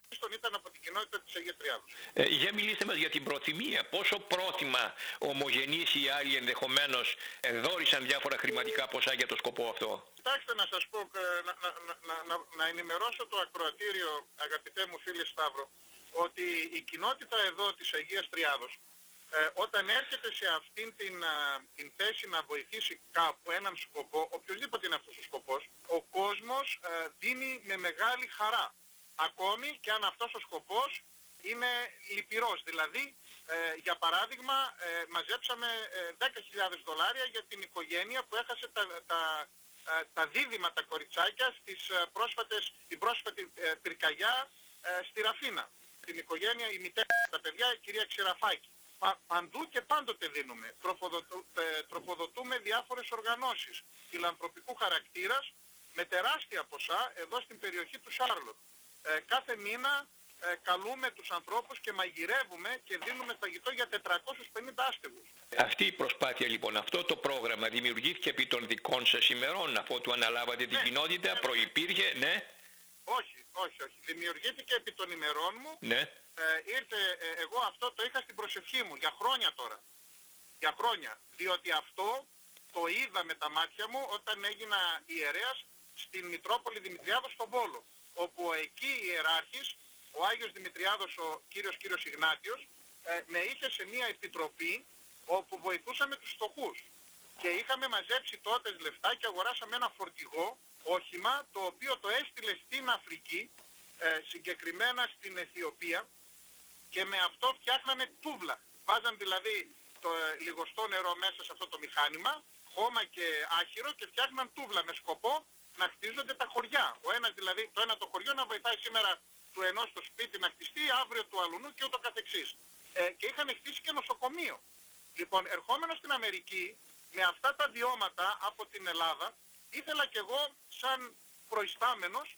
ήταν από την κοινότητα της Αγίας Τριάδος. Ε, για μιλήστε μας για την προθυμία. Πόσο πρόθυμα ομογενείς ή άλλοι ενδεχομένως ε, δώρισαν διάφορα χρηματικά ποσά για το σκοπό αυτό. Κοιτάξτε να σας πω, ε, να, να, να, να, να ενημερώσω το ακροατήριο, αγαπητέ μου φίλε Σταύρο, ότι η κοινότητα εδώ της Αγίας Τριάδος, ε, όταν έρχεται σε αυτήν την, α, την θέση να βοηθήσει κάπου έναν σκοπό, οποιοδήποτε είναι αυτός ο σκοπός, ο κόσμος ε, δίνει με μεγάλη χαρά. Ακόμη και αν αυτός ο σκοπός είναι λυπηρός. Δηλαδή, ε, για παράδειγμα, ε, μαζέψαμε ε, δέκα χιλιάδες δολάρια για την οικογένεια που έχασε τα, τα, τα, τα δίδυμα, τα κοριτσάκια, στις ε, πρόσφατες, την πρόσφατη ε, πυρκαγιά ε, στη Ραφίνα. Την οικογένεια, η μητέρα, τα παιδιά, η κυρία Ξηραφάκη. Πα, παντού και πάντοτε δίνουμε. Τροφοδοτού, ε, τροφοδοτούμε διάφορες οργανώσεις φιλανθρωπικού χαρακτήρας με τεράστια ποσά εδώ στην περιοχή του Σάρλοτ. Ε, κάθε μήνα ε, καλούμε τους ανθρώπους και μαγειρεύουμε και δίνουμε φαγητό για τετρακόσιους πενήντα άστεγους. Αυτή η προσπάθεια λοιπόν, αυτό το πρόγραμμα δημιουργήθηκε επί των δικών σας ημερών, αφού του αναλάβατε την Ναι, κοινότητα, ναι, προϋπήρχε, ναι, Όχι, όχι, όχι. Δημιουργήθηκε επί των ημερών μου. ναι, Ε, ήρθε, ε, εγώ αυτό το είχα στην προσευχή μου για χρόνια τώρα. Για χρόνια. Διότι αυτό το είδα με τα μάτια μου όταν έγινα ιερέας στην Μητρόπολη Δημητριάδος στον Βόλο. Όπου εκεί η ιεράρχης, ο Άγιος Δημητριάδος, ο κύριος κύριος Ιγνάτιος, ε, με είχε σε μια επιτροπή όπου βοηθούσαμε τους φτωχούς. Και είχαμε μαζέψει τότε λεφτά και αγοράσαμε ένα φορτηγό όχημα το οποίο το έστειλε στην Αφρική, ε, συγκεκριμένα στην Αιθιοπία, και με αυτό φτιάχνανε τούβλα. Βάζαν δηλαδή το ε, λιγοστό νερό μέσα σε αυτό το μηχάνημα, χώμα και άχυρο, και φτιάχναν τούβλα με σκοπό να χτίζονται τα χωριά. Ο ένας δηλαδή, το ένα το χωριό να βοηθάει σήμερα του ενός το σπίτι να χτιστεί, αύριο του αλουνού και ούτω καθεξής. Ε, και είχαν χτίσει και νοσοκομείο. Λοιπόν, ερχόμενος στην Αμερική, με αυτά τα βιώματα από την Ελλάδα, ήθελα κι εγώ σαν προϊστάμενος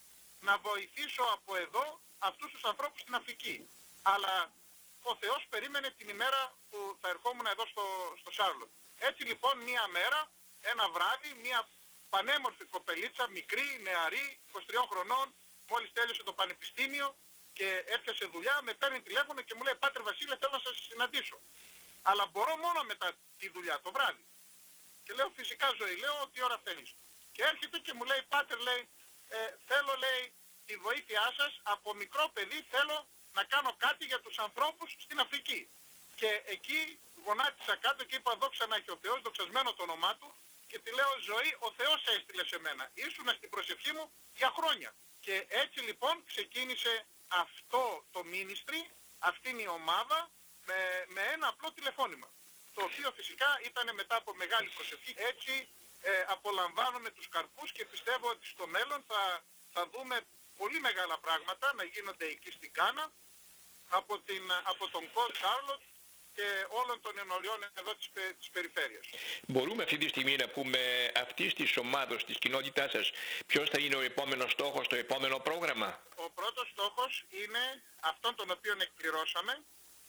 να βοηθήσω από εδώ αυτούς τους ανθρώπους στην Αφρική. Αλλά ο Θεός περίμενε την ημέρα που θα ερχόμουν εδώ στο, στο Σάρλοτ. Έτσι λοιπόν μία μέρα, ένα βράδυ, μία πανέμορφη κοπελίτσα, μικρή, νεαρή, είκοσι τριών χρονών, μόλις τέλειωσε το πανεπιστήμιο και έπιασε δουλειά, με παίρνει τηλέφωνο και μου λέει: «Πάτερ Βασίλε, θέλω να σας συναντήσω. Αλλά μπορώ μόνο μετά τη δουλειά, το βράδυ». Και λέω: «Φυσικά, ζωή», λέω, «τι ώρα φαίνεις?» Και έρχεται και μου λέει: «Πάτερ», λέει, ε, «θέλω», λέει, «τη βοήθειά σας. Από μικρό παιδί θέλω να κάνω κάτι για τους ανθρώπους στην Αφρική». Και εκεί γονάτισα κάτω και είπα: «Δόξα να έχει ο Θεός, δοξασμένο το όνομά του». Και τη λέω: «Ζωή, ο Θεός έστειλε σε μένα. Ήσουνα στην προσευχή μου για χρόνια». Και έτσι λοιπόν ξεκίνησε αυτό το ministry, αυτή η ομάδα, με, με ένα απλό τηλεφώνημα. Το οποίο φυσικά ήταν μετά από μεγάλη προσευχή. Έτσι ε, απολαμβάνουμε τους καρπούς και πιστεύω ότι στο μέλλον θα, θα δούμε πολύ μεγάλα πράγματα να γίνονται εκεί στην Γκάνα, από, την, από τον Κολ Σάρλοτ και όλων των ενωριών εδώ της, της περιφέρειας. Μπορούμε αυτή τη στιγμή να πούμε αυτής της ομάδος, της κοινότητάς σας, ποιος θα είναι ο επόμενος στόχος, το επόμενο πρόγραμμα? Ο πρώτος στόχος είναι αυτόν τον οποίο εκπληρώσαμε.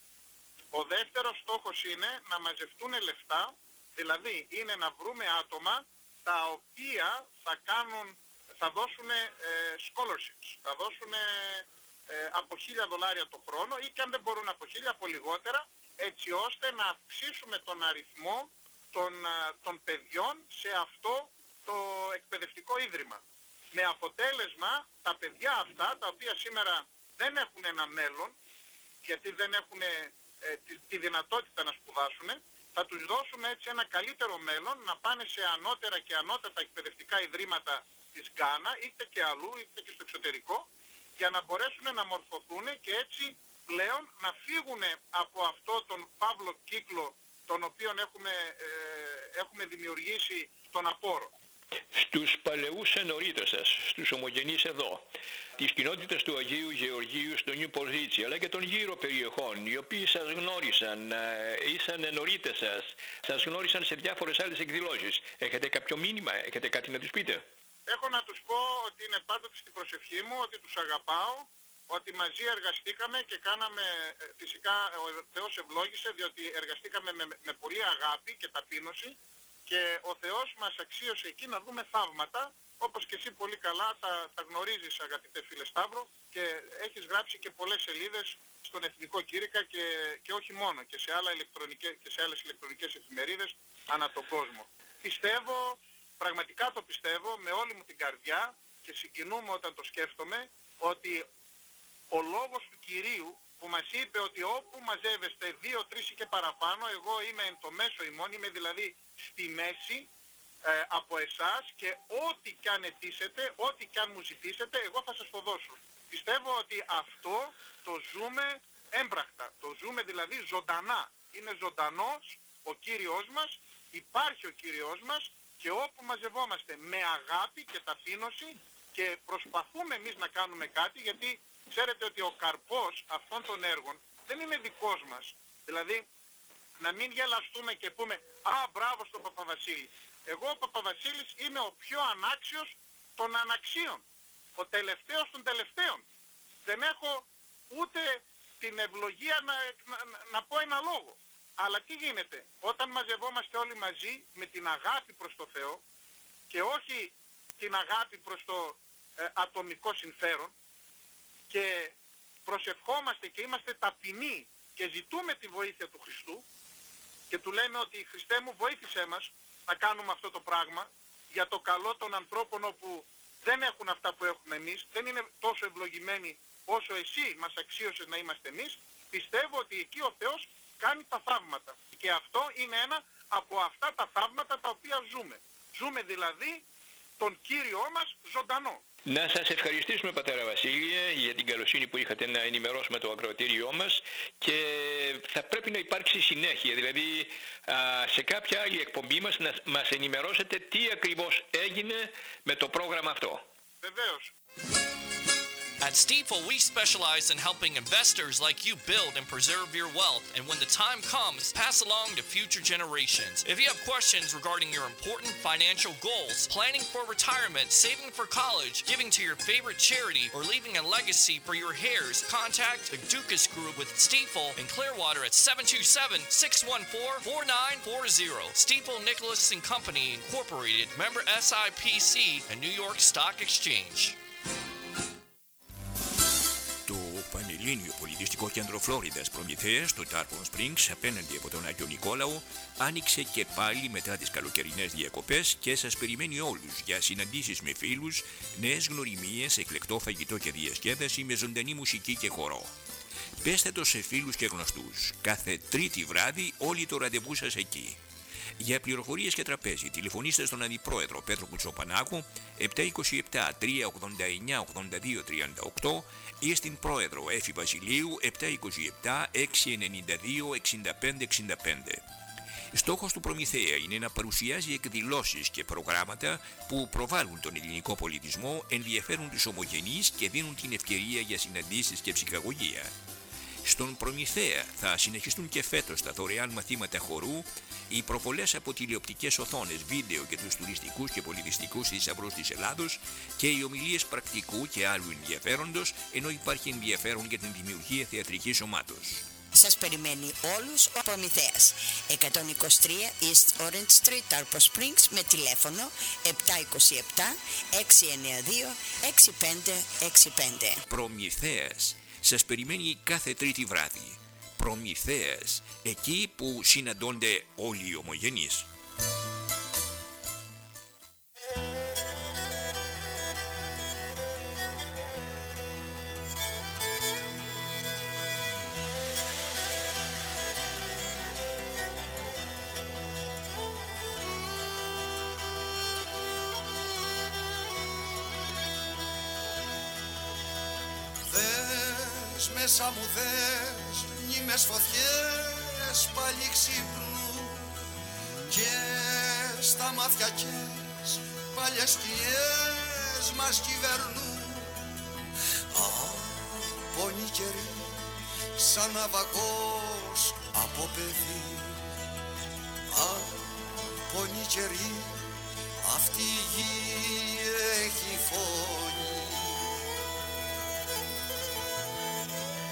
Ο δεύτερος στόχος είναι να μαζευτούν λεφτά, δηλαδή είναι να βρούμε άτομα τα οποία θα κάνουν, θα δώσουν ε, scholarships, θα δώσουν ε, από χίλια δολάρια το χρόνο, ή και αν δεν μπορούν από χίλια, από λιγότερα, έτσι ώστε να αυξήσουμε τον αριθμό των, των παιδιών σε αυτό το εκπαιδευτικό ίδρυμα. Με αποτέλεσμα τα παιδιά αυτά, τα οποία σήμερα δεν έχουν ένα μέλλον, γιατί δεν έχουν ε, τη, τη δυνατότητα να σπουδάσουν, θα τους δώσουμε έτσι ένα καλύτερο μέλλον, να πάνε σε ανώτερα και ανώτατα εκπαιδευτικά ιδρύματα της Γκάνα, είτε και αλλού, είτε και στο εξωτερικό, για να μπορέσουν να μορφωθούν και έτσι πλέον να φύγουν από αυτό τον παύλο κύκλο τον οποίο έχουμε, ε, έχουμε δημιουργήσει τον απόρο. Στους παλαιούς ενορίτες σας, στους ομογενείς εδώ, τις κοινότητες του Αγίου Γεωργίου στο Νιου Ποζίτσι, αλλά και των γύρω περιοχών, οι οποίοι σας γνώρισαν, ήσαν ενορίτες σας, σας γνώρισαν σε διάφορες άλλες εκδηλώσεις. Έχετε κάποιο μήνυμα, έχετε κάτι να τους πείτε? Έχω να τους πω ότι είναι πάντοτε στην προσευχή μου, ότι τους αγαπάω, ότι μαζί εργαστήκαμε και κάναμε, φυσικά ο Θεός ευλόγησε, διότι εργαστήκαμε με, με πολύ αγάπη και ταπείνωση, και ο Θεός μας αξίωσε εκεί να δούμε θαύματα, όπως και εσύ πολύ καλά τα, τα γνωρίζεις, αγαπητέ φίλε Σταύρο, και έχεις γράψει και πολλές σελίδες στον Εθνικό Κήρυκα και, και όχι μόνο, και σε, άλλα ηλεκτρονικές, και σε άλλες ηλεκτρονικές εφημερίδες ανά τον κόσμο. Πιστεύω, πραγματικά το πιστεύω με όλη μου την καρδιά και συγκινούμαι όταν το σκέφτομαι, ότι ο λόγος του Κυρίου που μας είπε ότι όπου μαζεύεστε δύο, τρεις ή και παραπάνω, εγώ είμαι εν το μέσο ημών, είμαι δηλαδή στη μέση ε, από εσάς, και ό,τι κι αν αιτήσετε, ό,τι κι αν μου ζητήσετε, εγώ θα σας το δώσω. Πιστεύω ότι αυτό το ζούμε έμπρακτα, το ζούμε δηλαδή ζωντανά. Είναι ζωντανός ο Κύριος μας, υπάρχει ο Κύριος μας, και όπου μαζευόμαστε με αγάπη και ταπείνωση και προσπαθούμε εμείς να κάνουμε κάτι, γιατί ξέρετε ότι ο καρπός αυτών των έργων δεν είναι δικός μας. Δηλαδή, να μην γελαστούμε και πούμε «Α, μπράβο στον Παπαβασίλη». Εγώ ο Παπαβασίλης είμαι ο πιο ανάξιος των αναξίων. Ο τελευταίος των τελευταίων. Δεν έχω ούτε την ευλογία να, να, να πω ένα λόγο. Αλλά τι γίνεται, όταν μαζευόμαστε όλοι μαζί με την αγάπη προς το Θεό και όχι την αγάπη προς το ε, ατομικό συμφέρον, και προσευχόμαστε και είμαστε ταπεινοί και ζητούμε τη βοήθεια του Χριστού και του λέμε ότι Χριστέ μου βοήθησέ μας να κάνουμε αυτό το πράγμα για το καλό των ανθρώπων όπου δεν έχουν αυτά που έχουμε εμείς, δεν είναι τόσο ευλογημένοι όσο εσύ μας αξίωσες να είμαστε εμείς, πιστεύω ότι εκεί ο Θεός κάνει τα θαύματα. Και αυτό είναι ένα από αυτά τα θαύματα τα οποία ζούμε. Ζούμε δηλαδή τον Κύριό μας ζωντανό. Να σας ευχαριστήσουμε, πατέρα Βασίλη, για την καλοσύνη που είχατε να ενημερώσουμε το ακροατήριό μας, και θα πρέπει να υπάρξει συνέχεια, δηλαδή α, σε κάποια άλλη εκπομπή μας να μας ενημερώσετε τι ακριβώς έγινε με το πρόγραμμα αυτό. Βεβαίως. At Stifel, we specialize in helping investors like you build and preserve your wealth, and when the time comes, pass along to future generations. If you have questions regarding your important financial goals, planning for retirement, saving for college, giving to your favorite charity, or leaving a legacy for your heirs, contact the Dukas Group with Stifel in Clearwater at seven two seven, six one four, four nine four zero. Stifel Nicholas and Company Incorporated, member S I P C and New York Stock Exchange. Πανελλήνιο Πολιτιστικό Κέντρο Φλόριδας Προμηθέας στο Tarpon Springs απέναντι από τον Άγιο Νικόλαο άνοιξε και πάλι μετά τις καλοκαιρινές διακοπές και σας περιμένει όλους για συναντήσεις με φίλους, νέες γνωριμίες, εκλεκτό φαγητό και διασκέδαση με ζωντανή μουσική και χορό. Πέστε το σε φίλους και γνωστούς. Κάθε τρίτη βράδυ όλοι το ραντεβού σας εκεί. Για πληροφορίες και τραπέζι τηλεφωνήστε στον Αντιπρόεδρο Πέτρο Κουτσοπανάκου επτά δύο επτά, τρία ογδόντα εννιά, ογδόντα δύο τριάντα οκτώ ή στην Πρόεδρο Έφη Βασιλείου επτά δύο επτά, έξι εννιά δύο, εξήντα πέντε εξήντα πέντε. Στόχος του Προμηθέα είναι να παρουσιάζει εκδηλώσεις και προγράμματα που προβάλλουν τον ελληνικό πολιτισμό, ενδιαφέρουν τους ομογενείς και δίνουν την ευκαιρία για συναντήσεις και ψυχαγωγία. Στον Προμηθέα θα συνεχιστούν και φέτος τα δωρεάν μαθήματα χορού, οι προβολές από τηλεοπτικές οθόνες, βίντεο και τους τουριστικούς και πολιτιστικούς θησαυρούς της Ελλάδος και οι ομιλίες πρακτικού και άλλου ενδιαφέροντος, ενώ υπάρχει ενδιαφέρον για την δημιουργία θεατρικής ομάδος. Σας περιμένει όλους ο Προμηθέας. εκατόν είκοσι τρία East Orange Street, Tarpon Springs, με τηλέφωνο επτά δύο επτά, έξι εννιά δύο, έξι πέντε έξι πέντε. Προμηθέας σας περιμένει κάθε τρίτη βράδυ. Προμηθέας, εκεί που συναντώνται όλοι οι ομογενείς. Μέσα μου δες νήμες φωτιές πάλι ξύπνου και στα μάτια κες παλιές σκιές μας κυβερνούν. Α, πόνοι καιροί σαν ναυαγός από παιδί. Α, πόνοι καιροί αυτή η γη έχει φωνή.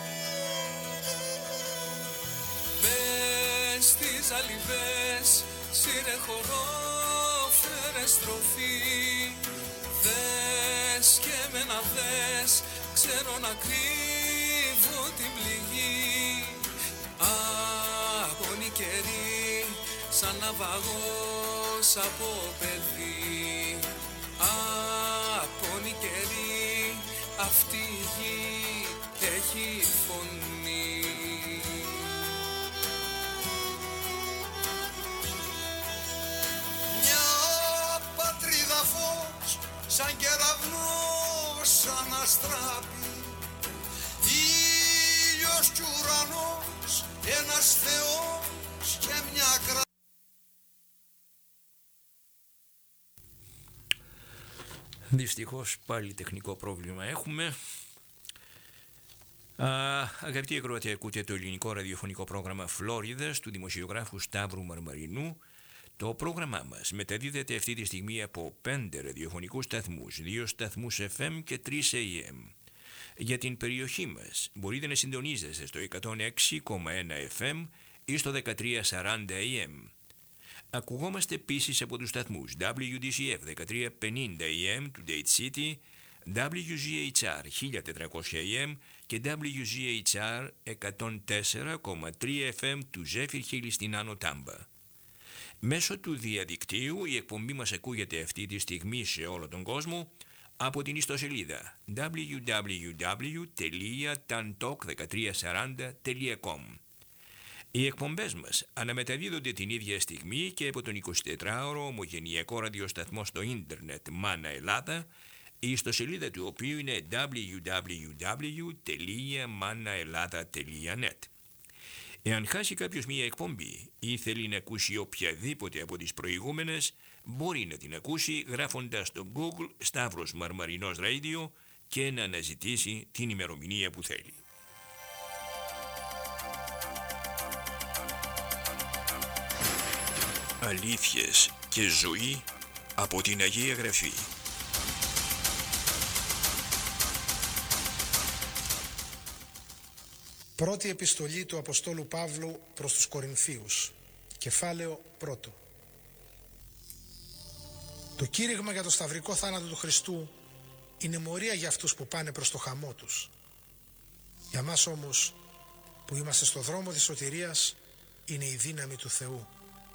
Στις αλυβές Σύρε χορό, φέρε στροφή. Δες και εμένα δες, ξέρω να κρύβω την πληγή. Αγώνη καιρή, σαν ναυαγός από παιδί. Αγώνη καιρή, αυτή η γη έχει φωνή. Μια πατρίδα φως, σαν κεραυνός, σαν αστράπη. Ήλιος κι ουρανός, ένας Θεός και μια κρα... Δυστυχώς πάλι τεχνικό πρόβλημα έχουμε. Α, αγαπητοί ακροατές, ακούτε το ελληνικό ραδιοφωνικό πρόγραμμα Φλόριδας του δημοσιογράφου Σταύρου Μαρμαρινού. Το πρόγραμμά μας μεταδίδεται αυτή τη στιγμή από πέντε ραδιοφωνικούς σταθμούς, δύο σταθμούς εφ εμ και τρεις έι εμ. Για την περιοχή μας μπορείτε να συντονίζεστε στο εκατόν έξι κόμμα ένα εφ εμ ή στο δεκατρία σαράντα έι εμ. Ακουγόμαστε επίσης από τους σταθμούς ντάμπλιου ντι σι εφ δεκατρία πενήντα έι εμ του Date City, ντάμπλιου τζι έιτς αρ χίλια τετρακόσια έι εμ και ντάμπλιου τζι έιτς αρ εκατόν τέσσερα κόμμα τρία εφ εμ του Zephyr Hill στην Άνω Τάμπα. Μέσω του διαδικτύου η εκπομπή μας ακούγεται αυτή τη στιγμή σε όλο τον κόσμο από την ιστοσελίδα ντάμπλιου ντάμπλιου ντάμπλιου τελεία tantalk δεκατρία σαράντα τελεία κομ. Οι εκπομπές μας αναμεταδίδονται την ίδια στιγμή και από τον εικοσιτετράωρο ομογενειακό ραδιοσταθμό στο ίντερνετ Μάνα Ελλάδα, η ιστοσελίδα του οποίου είναι ντάμπλιου ντάμπλιου ντάμπλιου τελεία μάναελάδα τελεία νετ. Εάν χάσει κάποιος μία εκπομπή ή θέλει να ακούσει οποιαδήποτε από τις προηγούμενες, μπορεί να την ακούσει γράφοντας στο Google Σταύρος Μαρμαρινός Radio και να αναζητήσει την ημερομηνία που θέλει. Αλήθειες και ζωή από την Αγία Γραφή. Πρώτη επιστολή του Αποστόλου Παύλου προς τους Κορινθίους, κεφάλαιο πρώτο. Το κήρυγμα για το σταυρικό θάνατο του Χριστού είναι μορία για αυτούς που πάνε προς το χαμό τους. Για μας όμως που είμαστε στο δρόμο της σωτηρίας είναι η δύναμη του Θεού.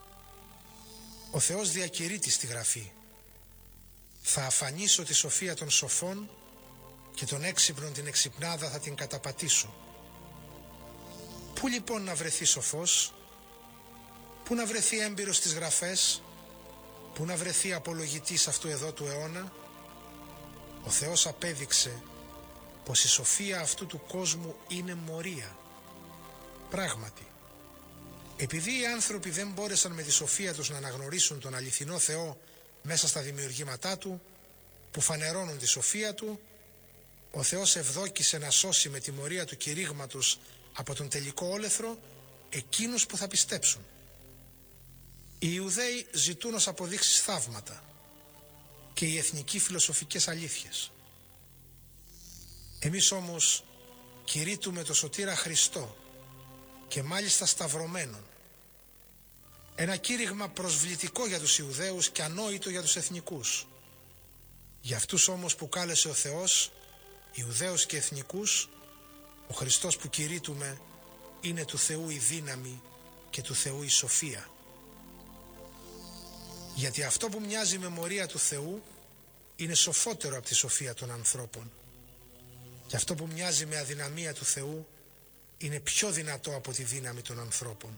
Ο Θεός διακηρύττει στη Γραφή: θα αφανίσω τη σοφία των σοφών και των έξυπνων την εξυπνάδα θα την καταπατήσω. Πού λοιπόν να βρεθεί σοφός, πού να βρεθεί έμπειρος στις Γραφές, πού να βρεθεί απολογητής αυτού εδώ του αιώνα? Ο Θεός απέδειξε πως η σοφία αυτού του κόσμου είναι μορία. Πράγματι, επειδή οι άνθρωποι δεν μπόρεσαν με τη σοφία τους να αναγνωρίσουν τον αληθινό Θεό μέσα στα δημιουργήματά Του, που φανερώνουν τη σοφία Του, ο Θεός ευδόκησε να σώσει με τη μορία του κηρύγματος από τον τελικό όλεθρο εκείνους που θα πιστέψουν. Οι Ιουδαίοι ζητούν ως αποδείξεις θαύματα και οι εθνικοί φιλοσοφικές αλήθειες. Εμείς όμως κηρύττουμε το σωτήρα Χριστό και μάλιστα σταυρωμένον. Ένα κήρυγμα προσβλητικό για τους Ιουδαίους και ανόητο για τους εθνικούς. Για αυτούς όμως που κάλεσε ο Θεός, Ιουδαίους και εθνικούς, ο Χριστός που κηρύττουμε είναι του Θεού η δύναμη και του Θεού η σοφία. Γιατί αυτό που μοιάζει με μορία του Θεού είναι σοφότερο από τη σοφία των ανθρώπων. Και αυτό που μοιάζει με αδυναμία του Θεού είναι πιο δυνατό από τη δύναμη των ανθρώπων.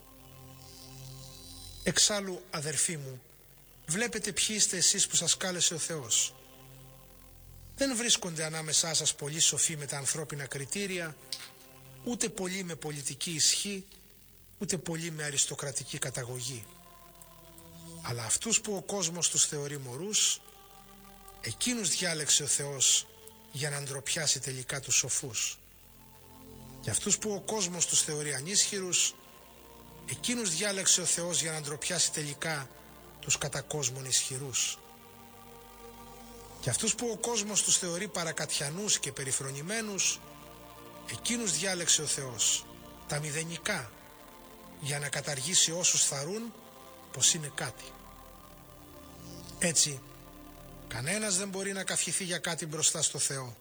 Εξάλλου, αδερφοί μου, βλέπετε ποιοι είστε εσείς που σας κάλεσε ο Θεός. Δεν βρίσκονται ανάμεσά σας πολλοί σοφοί με τα ανθρώπινα κριτήρια, ούτε πολλοί με πολιτική ισχύ, ούτε πολλοί με αριστοκρατική καταγωγή. Αλλά αυτούς που ο κόσμος τους θεωρεί μωρούς, εκείνους διάλεξε ο Θεός για να ντροπιάσει τελικά τους σοφούς. Και αυτούς που ο κόσμος τους θεωρεί ανίσχυρους, εκείνους διάλεξε ο Θεός για να ντροπιάσει τελικά τους κατά κόσμον ισχυρούς. Και αυτούς που ο κόσμος τους θεωρεί παρακατιανούς και περιφρονημένους, εκείνους διάλεξε ο Θεός, τα μηδενικά, για να καταργήσει όσους θαρούν πως είναι κάτι. Έτσι, κανένας δεν μπορεί να καυχηθεί για κάτι μπροστά στο Θεό.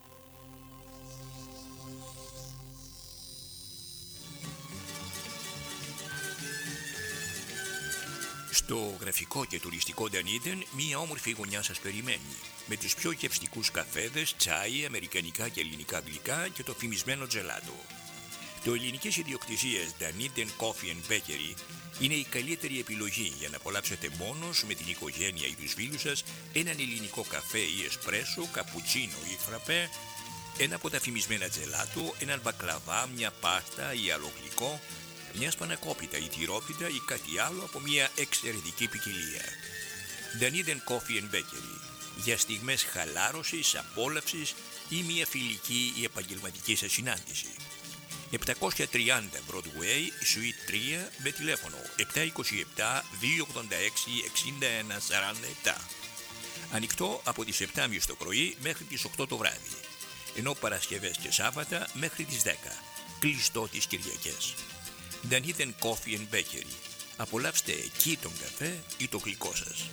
Στο γραφικό και τουριστικό Dunedin, μία όμορφη γωνιά σας περιμένει, με τους πιο γευστικούς καφέδες, τσάι, αμερικανικά και ελληνικά γλυκά και το φημισμένο τζελάτο. Το ελληνικές ιδιοκτησίες Dunedin Coffee and Bakery είναι η καλύτερη επιλογή για να απολαύσετε μόνος με την οικογένεια ή τους φίλους σας έναν ελληνικό καφέ ή εσπρέσο, καπουτσίνο ή φραπέ, ένα από τα φημισμένα τζελάτο, έναν μπακλαβά, μια πάστα ή άλλο γλυκό, μια σπανακόπιτα ή τυρόπιτα ή κάτι άλλο από μια εξαιρετική ποικιλία. Dunedin Coffee and Bakery, για στιγμές χαλάρωσης, απόλαυσης ή μια φιλική ή επαγγελματική σας συνάντηση. επτακόσια τριάντα Broadway, Suite τρία, με τηλέφωνο επτά είκοσι επτά δύο ογδόντα έξι εξήντα ένα σαράντα επτά. Ανοιχτό από τις επτά και μισή το πρωί μέχρι τις οκτώ το βράδυ, ενώ Παρασκευές και Σάββατα μέχρι τις δέκα, κλειστό τις Κυριακές. Dunedin Coffee and Bakery. Απολαύστε εκεί τον καφέ ή το γλυκό σας.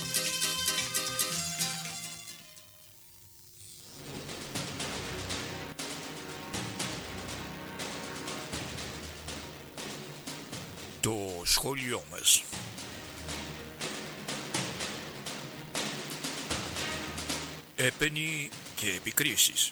Το σχόλιο μας. Έπαινοι και επικρίσεις.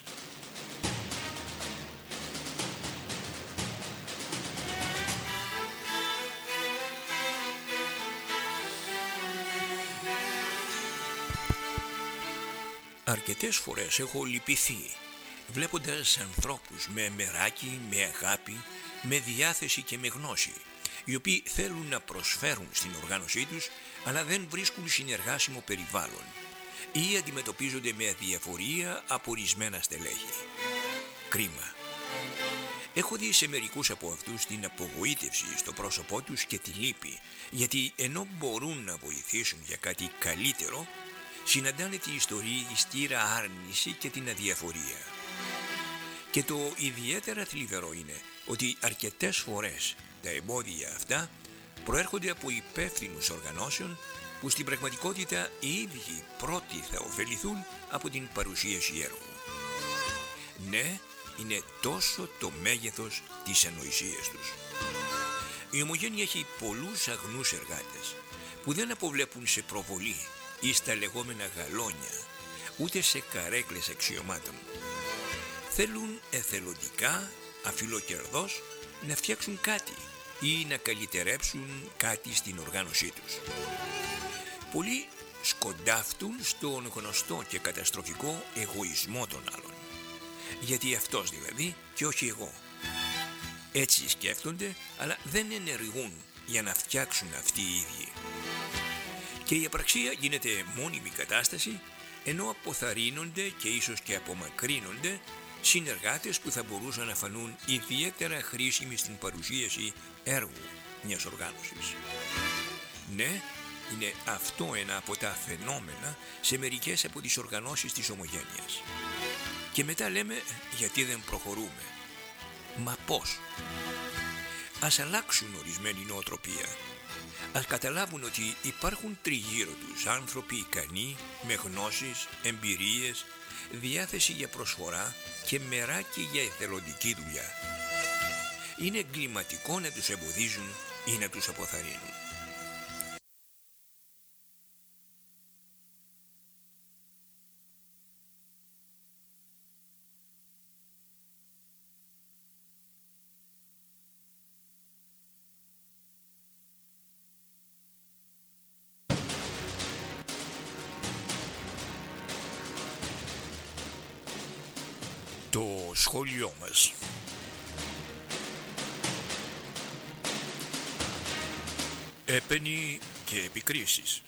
Αρκετές φορές έχω λυπηθεί βλέποντας ανθρώπους με μεράκι, με αγάπη, με διάθεση και με γνώση, οι οποίοι θέλουν να προσφέρουν στην οργάνωσή τους, αλλά δεν βρίσκουν συνεργάσιμο περιβάλλον ή αντιμετωπίζονται με αδιαφορία από ορισμένα στελέχη. Κρίμα. Έχω δει σε μερικούς από αυτούς την απογοήτευση στο πρόσωπό τους και τη λύπη, γιατί ενώ μπορούν να βοηθήσουν για κάτι καλύτερο, συναντάνε τη ιστορία στήρα άρνηση και την αδιαφορία. Και το ιδιαίτερα θλιβερό είναι ότι αρκετές φορές τα εμπόδια αυτά προέρχονται από υπεύθυνους οργανώσεων που στην πραγματικότητα οι ίδιοι πρώτοι θα ωφεληθούν από την παρουσίαση έργου. Ναι, είναι τόσο το μέγεθος της ανοησίας τους. Η Ομογένεια έχει πολλούς αγνούς εργάτες που δεν αποβλέπουν σε προβολή ή στα λεγόμενα γαλόνια, ούτε σε καρέκλες αξιωμάτων. Θέλουν εθελοντικά, αφιλοκερδώς, να φτιάξουν κάτι ή να καλυτερέψουν κάτι στην οργάνωσή τους. Πολλοί σκοντάφτουν στον γνωστό και καταστροφικό εγωισμό των άλλων. Γιατί αυτός δηλαδή και όχι εγώ. Έτσι σκέφτονται, αλλά δεν ενεργούν για να φτιάξουν αυτοί οι ίδιοι. Και η απραξία γίνεται μόνιμη κατάσταση, ενώ αποθαρρύνονται και ίσως και απομακρύνονται συνεργάτες που θα μπορούσαν να φανούν ιδιαίτερα χρήσιμοι στην παρουσίαση έργου μιας οργάνωσης. Ναι, είναι αυτό ένα από τα φαινόμενα σε μερικές από τις οργανώσεις της Ομογένειας. Και μετά λέμε γιατί δεν προχωρούμε. Μα πώς? Ας αλλάξουν ορισμένη νοοτροπία. Ας καταλάβουν ότι υπάρχουν τριγύρω τους άνθρωποι ικανοί, με γνώσεις, εμπειρίες, διάθεση για προσφορά και μεράκι για εθελοντική δουλειά. Είναι εγκληματικό να τους εμποδίζουν ή να τους αποθαρρύνουν. Το σχόλιο μας. Έπαινοι και επικρίσεις.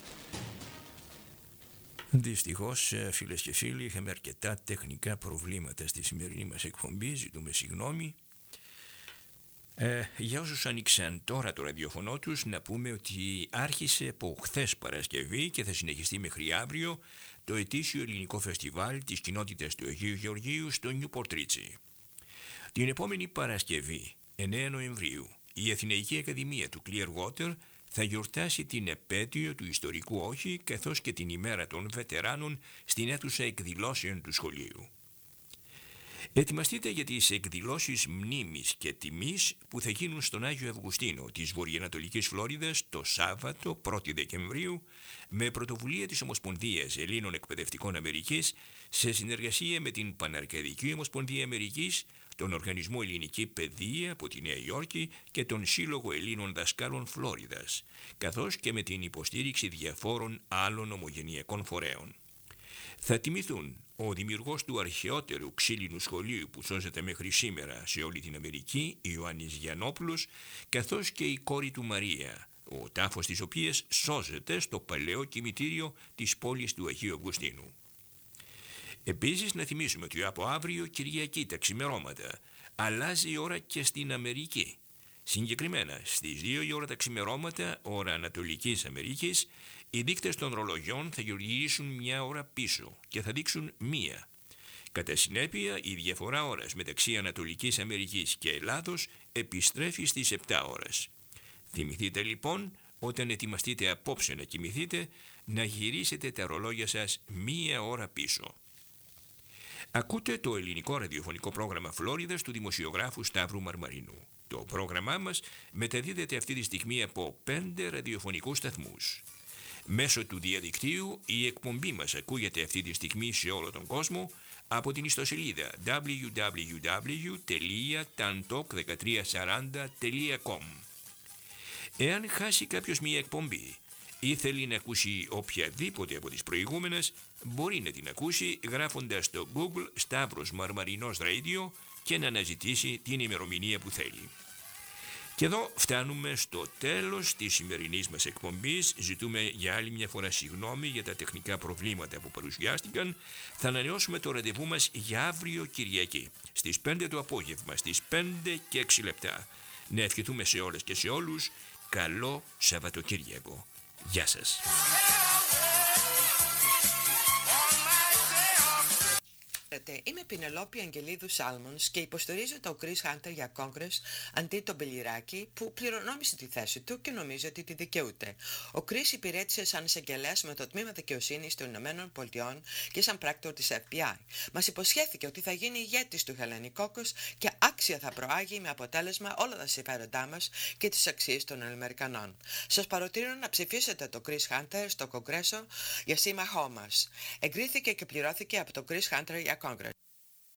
Δυστυχώς, φίλες και φίλοι, είχαμε αρκετά τεχνικά προβλήματα στη σημερινή μας εκπομπή, ζητούμε συγγνώμη. Ε, για όσους ανοίξαν τώρα το ραδιοφωνό τους, να πούμε ότι άρχισε από χθες Παρασκευή και θα συνεχιστεί μέχρι αύριο το ετήσιο ελληνικό φεστιβάλ της κοινότητας του Αγίου Γεωργίου στο Newport Ritchie. Την επόμενη Παρασκευή, εννέα Νοεμβρίου, η Αθηναϊκή Ακαδημία του Clearwater θα γιορτάσει την επέτειο του ιστορικού όχι, καθώς και την ημέρα των βετεράνων στην αίθουσα εκδηλώσεων του σχολείου. Ετοιμαστείτε για τις εκδηλώσεις μνήμης και τιμής που θα γίνουν στον Άγιο Αυγουστίνο της Βορειοανατολικής Φλόριδας το Σάββατο πρώτη Δεκεμβρίου με πρωτοβουλία της Ομοσπονδίας Ελλήνων Εκπαιδευτικών Αμερικής σε συνεργασία με την Παναρκαδική Ομοσπονδία Αμερικής, τον Οργανισμό Ελληνική Παιδεία από τη Νέα Υόρκη και τον Σύλλογο Ελλήνων Δασκάλων Φλόριδας, καθώς και με την υποστήριξη διαφόρων άλλων ομογενειακών φορέων. Θα τιμηθούν ο δημιουργός του αρχαιότερου ξύλινου σχολείου που σώζεται μέχρι σήμερα σε όλη την Αμερική, Ιωάννης Γιαννόπουλος, καθώς και η κόρη του Μαρία, ο τάφος της οποίας σώζεται στο παλαιό κημητήριο της πόλης του Αγίου Αυγουστίνου. Επίσης να θυμίσουμε ότι από αύριο Κυριακή τα ξημερώματα αλλάζει η ώρα και στην Αμερική. Συγκεκριμένα στις δύο η ώρα τα ξημερώματα, ώρα Ανατολικής Αμερικής, οι δείκτες των ρολογιών θα γυρίσουν μια ώρα πίσω και θα δείξουν μία. Κατά συνέπεια, η διαφορά ώρας μεταξύ Ανατολικής Αμερικής και Ελλάδος επιστρέφει στις επτά ώρες. Θυμηθείτε λοιπόν, όταν ετοιμαστείτε απόψε να κοιμηθείτε, να γυρίσετε τα ρολόγια σας μία ώρα πίσω. Ακούτε το ελληνικό ραδιοφωνικό πρόγραμμα Φλόριδας του δημοσιογράφου Σταύρου Μαρμαρινού. Το πρόγραμμά μας μεταδίδεται αυτή τη στιγμή από πέντε ραδιοφωνικούς σταθμούς. Μέσω του διαδικτύου η εκπομπή μας ακούγεται αυτή τη στιγμή σε όλο τον κόσμο από την ιστοσελίδα double-u double-u double-u τελεία tantalk ένα τρία τέσσερα μηδέν τελεία com. Εάν χάσει κάποιος μία εκπομπή ή θέλει να ακούσει οποιαδήποτε από τις προηγούμενες, μπορεί να την ακούσει γράφοντας στο Google Σταύρος Μαρμαρινός Radio και να αναζητήσει την ημερομηνία που θέλει. Και εδώ φτάνουμε στο τέλος της σημερινής μας εκπομπής. Ζητούμε για άλλη μια φορά συγγνώμη για τα τεχνικά προβλήματα που παρουσιάστηκαν. Θα ανανεώσουμε το ραντεβού μας για αύριο Κυριακή, στις πέντε το απόγευμα, στις πέντε και έξι λεπτά. Να ευχηθούμε σε όλες και σε όλους καλό Σαββατοκύριακο. Γεια σας. Είμαι Πινελόπη Αγγελίδου Σάλμονς και υποστηρίζω το Chris Hunter για Congress αντί τον Μπελιράκη που πληρονόμησε τη θέση του και νομίζω ότι τη δικαιούται. Ο Chris υπηρέτησε σαν εισαγγελέας με το Τμήμα Δικαιοσύνης των Ηνωμένων Πολιτειών και σαν πράκτορ της Εφ Μπι Άι. Μας υποσχέθηκε ότι θα γίνει ηγέτης του Hellenic Caucus και άξια θα προάγει με αποτέλεσμα όλα τα συμφέροντά μας και τις αξίες των Αμερικανών. Σας παροτρύνω να ψηφίσετε το Chris Hunter στο Κογκρέσο για σύμμαχό μας. Εγκρίθηκε και πληρώθηκε από το Chris Hunter για Congress.